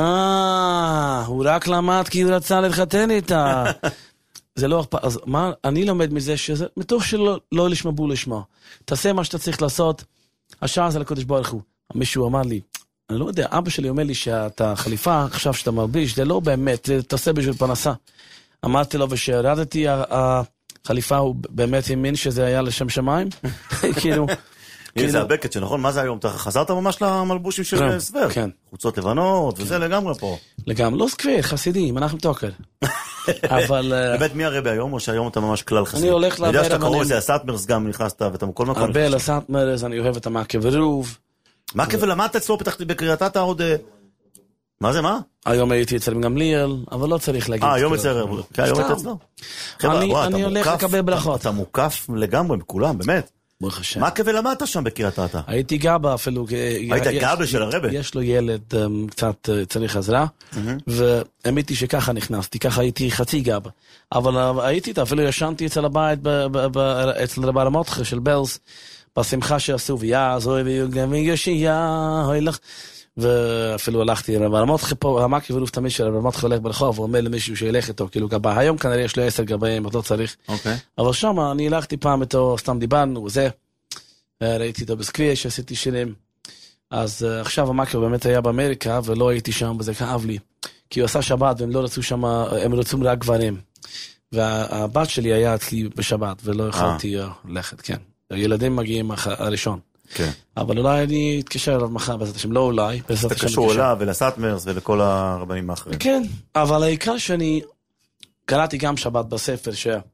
אה, הוא רק למד כי הוא רצה להתחתן איתה. זה לא... אז מה, אני לומד מזה שזה, מתוך שלא לא לשמה בו לשמה. תעשה מה שאתה צריך לעשות, השעה זה לקודש ברוך הוא. מישהו אמר לי, אני לא יודע, אבא שלי אומר לי שאתה חליפה, עכשיו שאתה מרביש, זה לא באמת, תעשה בשביל פרנסה. אמרתי לו, ושהרדתי, החליפה הוא באמת האמין שזה היה לשם שמיים. כאילו... הנה זה הבקט שנכון, מה זה היום? אתה חזרת ממש למלבושים של סבר? כן. חוצות לבנות, וזה לגמרי פה. לגמרי, לא סקוויר, חסידים, אנחנו תוקר. אבל... באמת מי הרבי היום, או שהיום אתה ממש כלל חסיד? אני הולך להרבה רבנים. אני יודע שאתה קרוא לזה, הסאטמרס גם נכנסת, ואתה מכל מקום... הרבה לסאטמרס, אני אוהב את המעקב ורוב. מעקב ולמדת אצלו, פתחתי בקריית אתא עוד... מה זה, מה? היום הייתי אצל גמליאל, אבל לא צריך להגיד... אה, היום אצל... כן, היום הייתי אצלו. אני הולך לקבל ברכות. אתה מוקף לגמרי בכולם, באמת. מה כבל למדת שם בקריית אתא? הייתי גאבה אפילו. היית גאבה של הרבי? יש לו ילד קצת צריך עזרה, והאמיתי שככה נכנסתי, ככה הייתי חצי גאבה. אבל הייתי, אפילו ישנתי אצל הבית, אצל רבי הרמותחה של בלס, בשמחה שעשו, ויאז, אוי ויוגן ויושייה, אוי לך. ואפילו הלכתי רבי הרמותחה פה, המקי ולוף תמיד של רבי הרמותחה הולך ברחוב, הוא אומר למישהו שילך איתו, כאילו גבה. היום כנראה יש לו עשר גבאים, עוד לא צריך. אבל שם אני הלכתי פעם איתו, סתם דיברנו, וזה. ראיתי איתו בסקוויה שעשיתי שירים. אז עכשיו המקי באמת היה באמריקה, ולא הייתי שם, וזה כאב לי. כי הוא עשה שבת, והם לא רצו שם, הם רצו רק גברים. והבת שלי היה אצלי בשבת, ולא יכולתי ללכת, כן. הילדים מגיעים הראשון. כן. אבל אולי אני אתקשר אליו מחר, בעזרת השם, לא אולי. אתה קשור אליו ולסאטמרס ולכל הרבנים האחרים. כן, אבל העיקר שאני קראתי גם שבת בספר,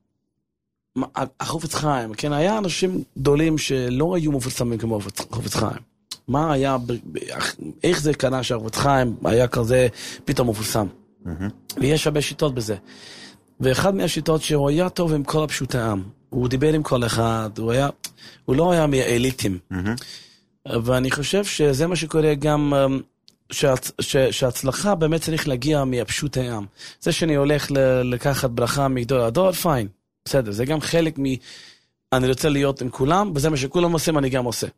שהחופץ חיים, כן, היה אנשים גדולים שלא היו מפורסמים כמו חופץ חיים. מה היה, איך זה קרה שהחופץ חיים היה כזה פתאום מפורסם. ויש הרבה שיטות בזה. ואחד מהשיטות שהוא היה טוב עם כל הפשוטי העם. הוא דיבר עם כל אחד, הוא היה, הוא לא היה מהאליטים. ואני חושב שזה מה שקורה גם, שההצלחה באמת צריך להגיע מהפשוט העם. זה שאני הולך לקחת ברכה מגדול הדור, פיין, בסדר, זה גם חלק מ... אני רוצה להיות עם כולם, וזה מה שכולם עושים, אני גם עושה.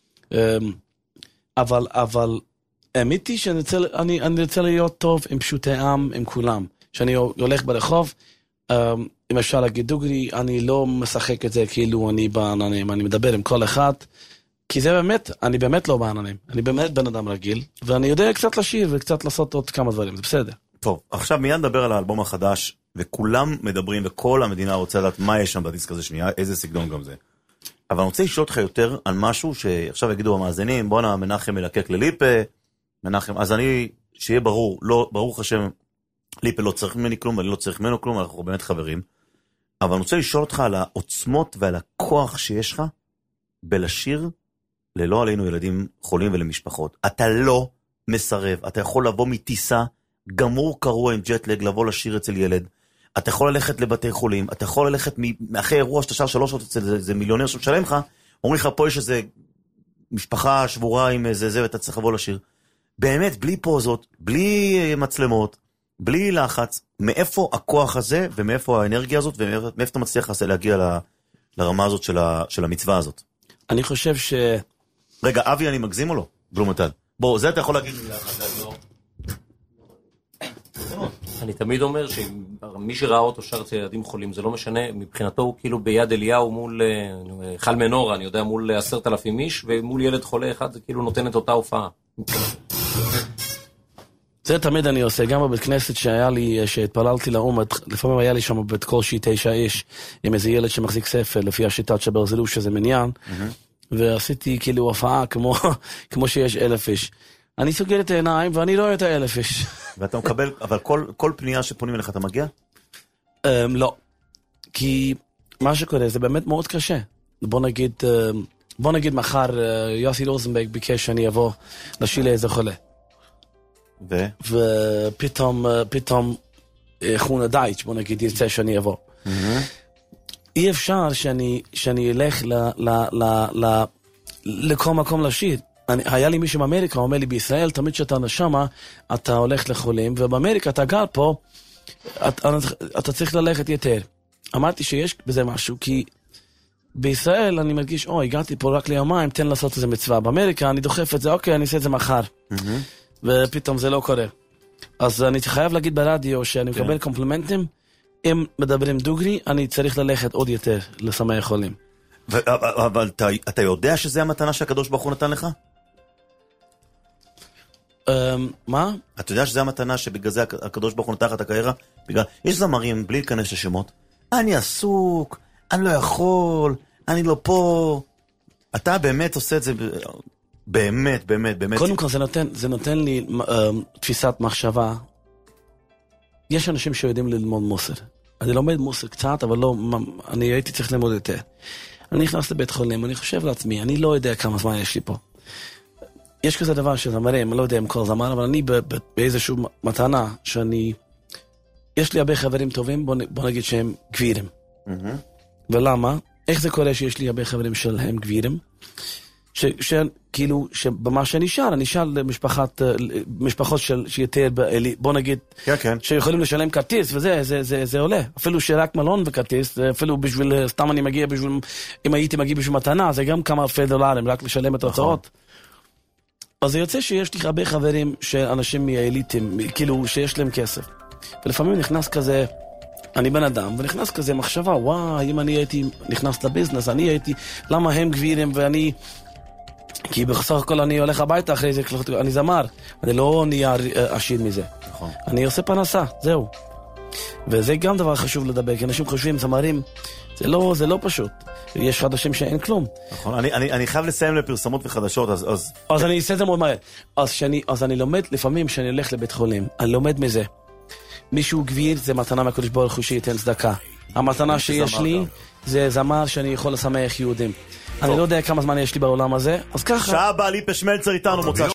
אבל, אבל, האמיתי שאני רוצה, אני, אני רוצה להיות טוב עם פשוטי העם, עם כולם. שאני הולך ברחוב, אם אפשר להגיד דוגרי, אני לא משחק את זה כאילו אני בעננים, אני מדבר עם כל אחד, כי זה באמת, אני באמת לא בעננים, אני באמת בן אדם רגיל, ואני יודע קצת לשיר וקצת לעשות עוד כמה דברים, זה בסדר. טוב, עכשיו מיד נדבר על האלבום החדש, וכולם מדברים, וכל המדינה רוצה לדעת מה יש שם בדיסק הזה שנייה, איזה סגנון גם זה. אבל אני רוצה לשאול אותך יותר על משהו שעכשיו יגידו המאזינים, בואנה, מנחם מלקק לליפה, מנחם, אז אני, שיהיה ברור, לא, ברור השם, ליפה לא צריך ממני כלום, ואני לא צריך ממנו כלום, אנחנו באמת חברים. אבל אני רוצה לשאול אותך על העוצמות ועל הכוח שיש לך בלשיר ללא עלינו ילדים חולים ולמשפחות. אתה לא מסרב, אתה יכול לבוא מטיסה, גמור קרוע עם ג'טלג, לבוא לשיר אצל ילד, אתה יכול ללכת לבתי חולים, אתה יכול ללכת מאחרי אירוע שאתה שר שלוש שעות אצל זה, זה מיליונר שמשלם לך, אומרים לך פה יש איזה משפחה שבורה עם איזה זה, ואתה צריך לבוא לשיר. באמת, בלי פוזות, בלי מצלמות, בלי לחץ, מאיפה הכוח הזה, ומאיפה האנרגיה הזאת, ומאיפה אתה מצליח להגיע ל, לרמה הזאת של, ה, של המצווה הזאת? אני חושב ש... רגע, אבי, אני מגזים או לא? בלומטל. בוא, זה אתה יכול להגיד לי לא. אני תמיד אומר שמי שראה אותו שר אצל ילדים חולים, זה לא משנה, מבחינתו הוא כאילו ביד אליהו מול חל מנורה, אני יודע, מול עשרת אלפים איש, ומול ילד חולה אחד זה כאילו נותן את אותה הופעה. זה תמיד אני עושה, גם בבית כנסת שהיה לי, שהתפללתי לאום, לפעמים היה לי שם בבית קושי תשע איש, עם איזה ילד שמחזיק ספר, לפי השיטת שברזלו שזה מניין, ועשיתי כאילו הופעה כמו, כמו שיש אלף איש. אני סוגר את העיניים ואני לא רואה את האלף איש. ואתה מקבל, אבל כל, כל פנייה שפונים אליך אתה מגיע? Um, לא. כי מה שקורה זה באמת מאוד קשה. בוא נגיד, uh, בוא נגיד מחר uh, יוסי רוזנברג ביקש שאני אבוא לשיר לאיזה חולה. ו? ופתאום, uh, פתאום uh, חונה דייץ' בוא נגיד ירצה שאני אבוא. Mm-hmm. אי אפשר שאני, שאני אלך ל, ל, ל, ל, לכל מקום לשיר. אני, היה לי מישהו באמריקה, אומר לי בישראל, תמיד שאתה נשמה, אתה הולך לחולים, ובאמריקה אתה גר פה, אתה, אתה צריך ללכת יותר. אמרתי שיש בזה משהו, כי בישראל אני מרגיש, או, הגעתי פה רק ליומיים, תן לעשות איזה מצווה. באמריקה אני דוחף את זה, אוקיי, אני אעשה את זה מחר. Mm-hmm. ופתאום זה לא קורה. אז אני חייב להגיד ברדיו שאני מקבל okay. קומפלימנטים, אם מדברים דוגרי, אני צריך ללכת עוד יותר לשמח חולים. אבל אתה, אתה יודע שזה המתנה שהקדוש ברוך הוא נתן לך? מה? אתה יודע שזה המתנה שבגלל זה הקדוש ברוך הוא נתן לך את הקריירה? בגלל, יש זמרים בלי להיכנס לשמות. אני עסוק, אני לא יכול, אני לא פה. אתה באמת עושה את זה, באמת, באמת, באמת. קודם כל זה נותן, זה נותן לי תפיסת מחשבה. יש אנשים שיודעים ללמוד מוסר. אני לומד מוסר קצת, אבל לא, אני הייתי צריך ללמוד יותר. אני נכנס לבית חולים, אני חושב לעצמי, אני לא יודע כמה זמן יש לי פה. יש כזה דבר שזמרים, אני לא יודע אם כל זמן, אבל אני באיזושהי מתנה שאני... יש לי הרבה חברים טובים, בוא, בוא נגיד שהם גבירים. Mm-hmm. ולמה? איך זה קורה שיש לי הרבה חברים שלהם גבירים? ש, ש, כאילו, שבמה שנשאר, אני נשאר למשפחת, משפחות של, שיותר, בוא נגיד, כן, כן. שיכולים לשלם כרטיס, וזה, זה, זה, זה עולה. אפילו שרק מלון וכרטיס, אפילו בשביל, סתם אני מגיע בשביל, אם הייתי מגיע בשביל מתנה, זה גם כמה אלפי דולרים, רק לשלם את ההוצאות. אז זה יוצא שיש לי הרבה חברים שאנשים מהאליטים, כאילו שיש להם כסף. ולפעמים נכנס כזה, אני בן אדם, ונכנס כזה מחשבה, וואי, אם אני הייתי נכנס לביזנס, אני הייתי, למה הם גבירים ואני... כי בסך הכל אני הולך הביתה אחרי זה, אני זמר, אני לא נהיה עשיר מזה. נכון. אני עושה פנסה, זהו. וזה גם דבר חשוב לדבר, כי אנשים חושבים, זמרים, זה לא, זה לא פשוט. יש חדשים שאין כלום. נכון, אני, אני, אני חייב לסיים לפרסמות וחדשות, אז... אז, אז אני אעשה את זה מאוד מהר. אז, שאני, אז אני לומד, לפעמים שאני הולך לבית חולים, אני לומד מזה. מישהו גביר, זה מתנה מהקדוש ברוך הוא שייתן צדקה. המתנה שיש לי, זה זמר שאני יכול לשמח יהודים. אני לא יודע כמה זמן יש לי בעולם הזה, אז ככה... שעה הבאה ליפה שמלצר איתנו מוצא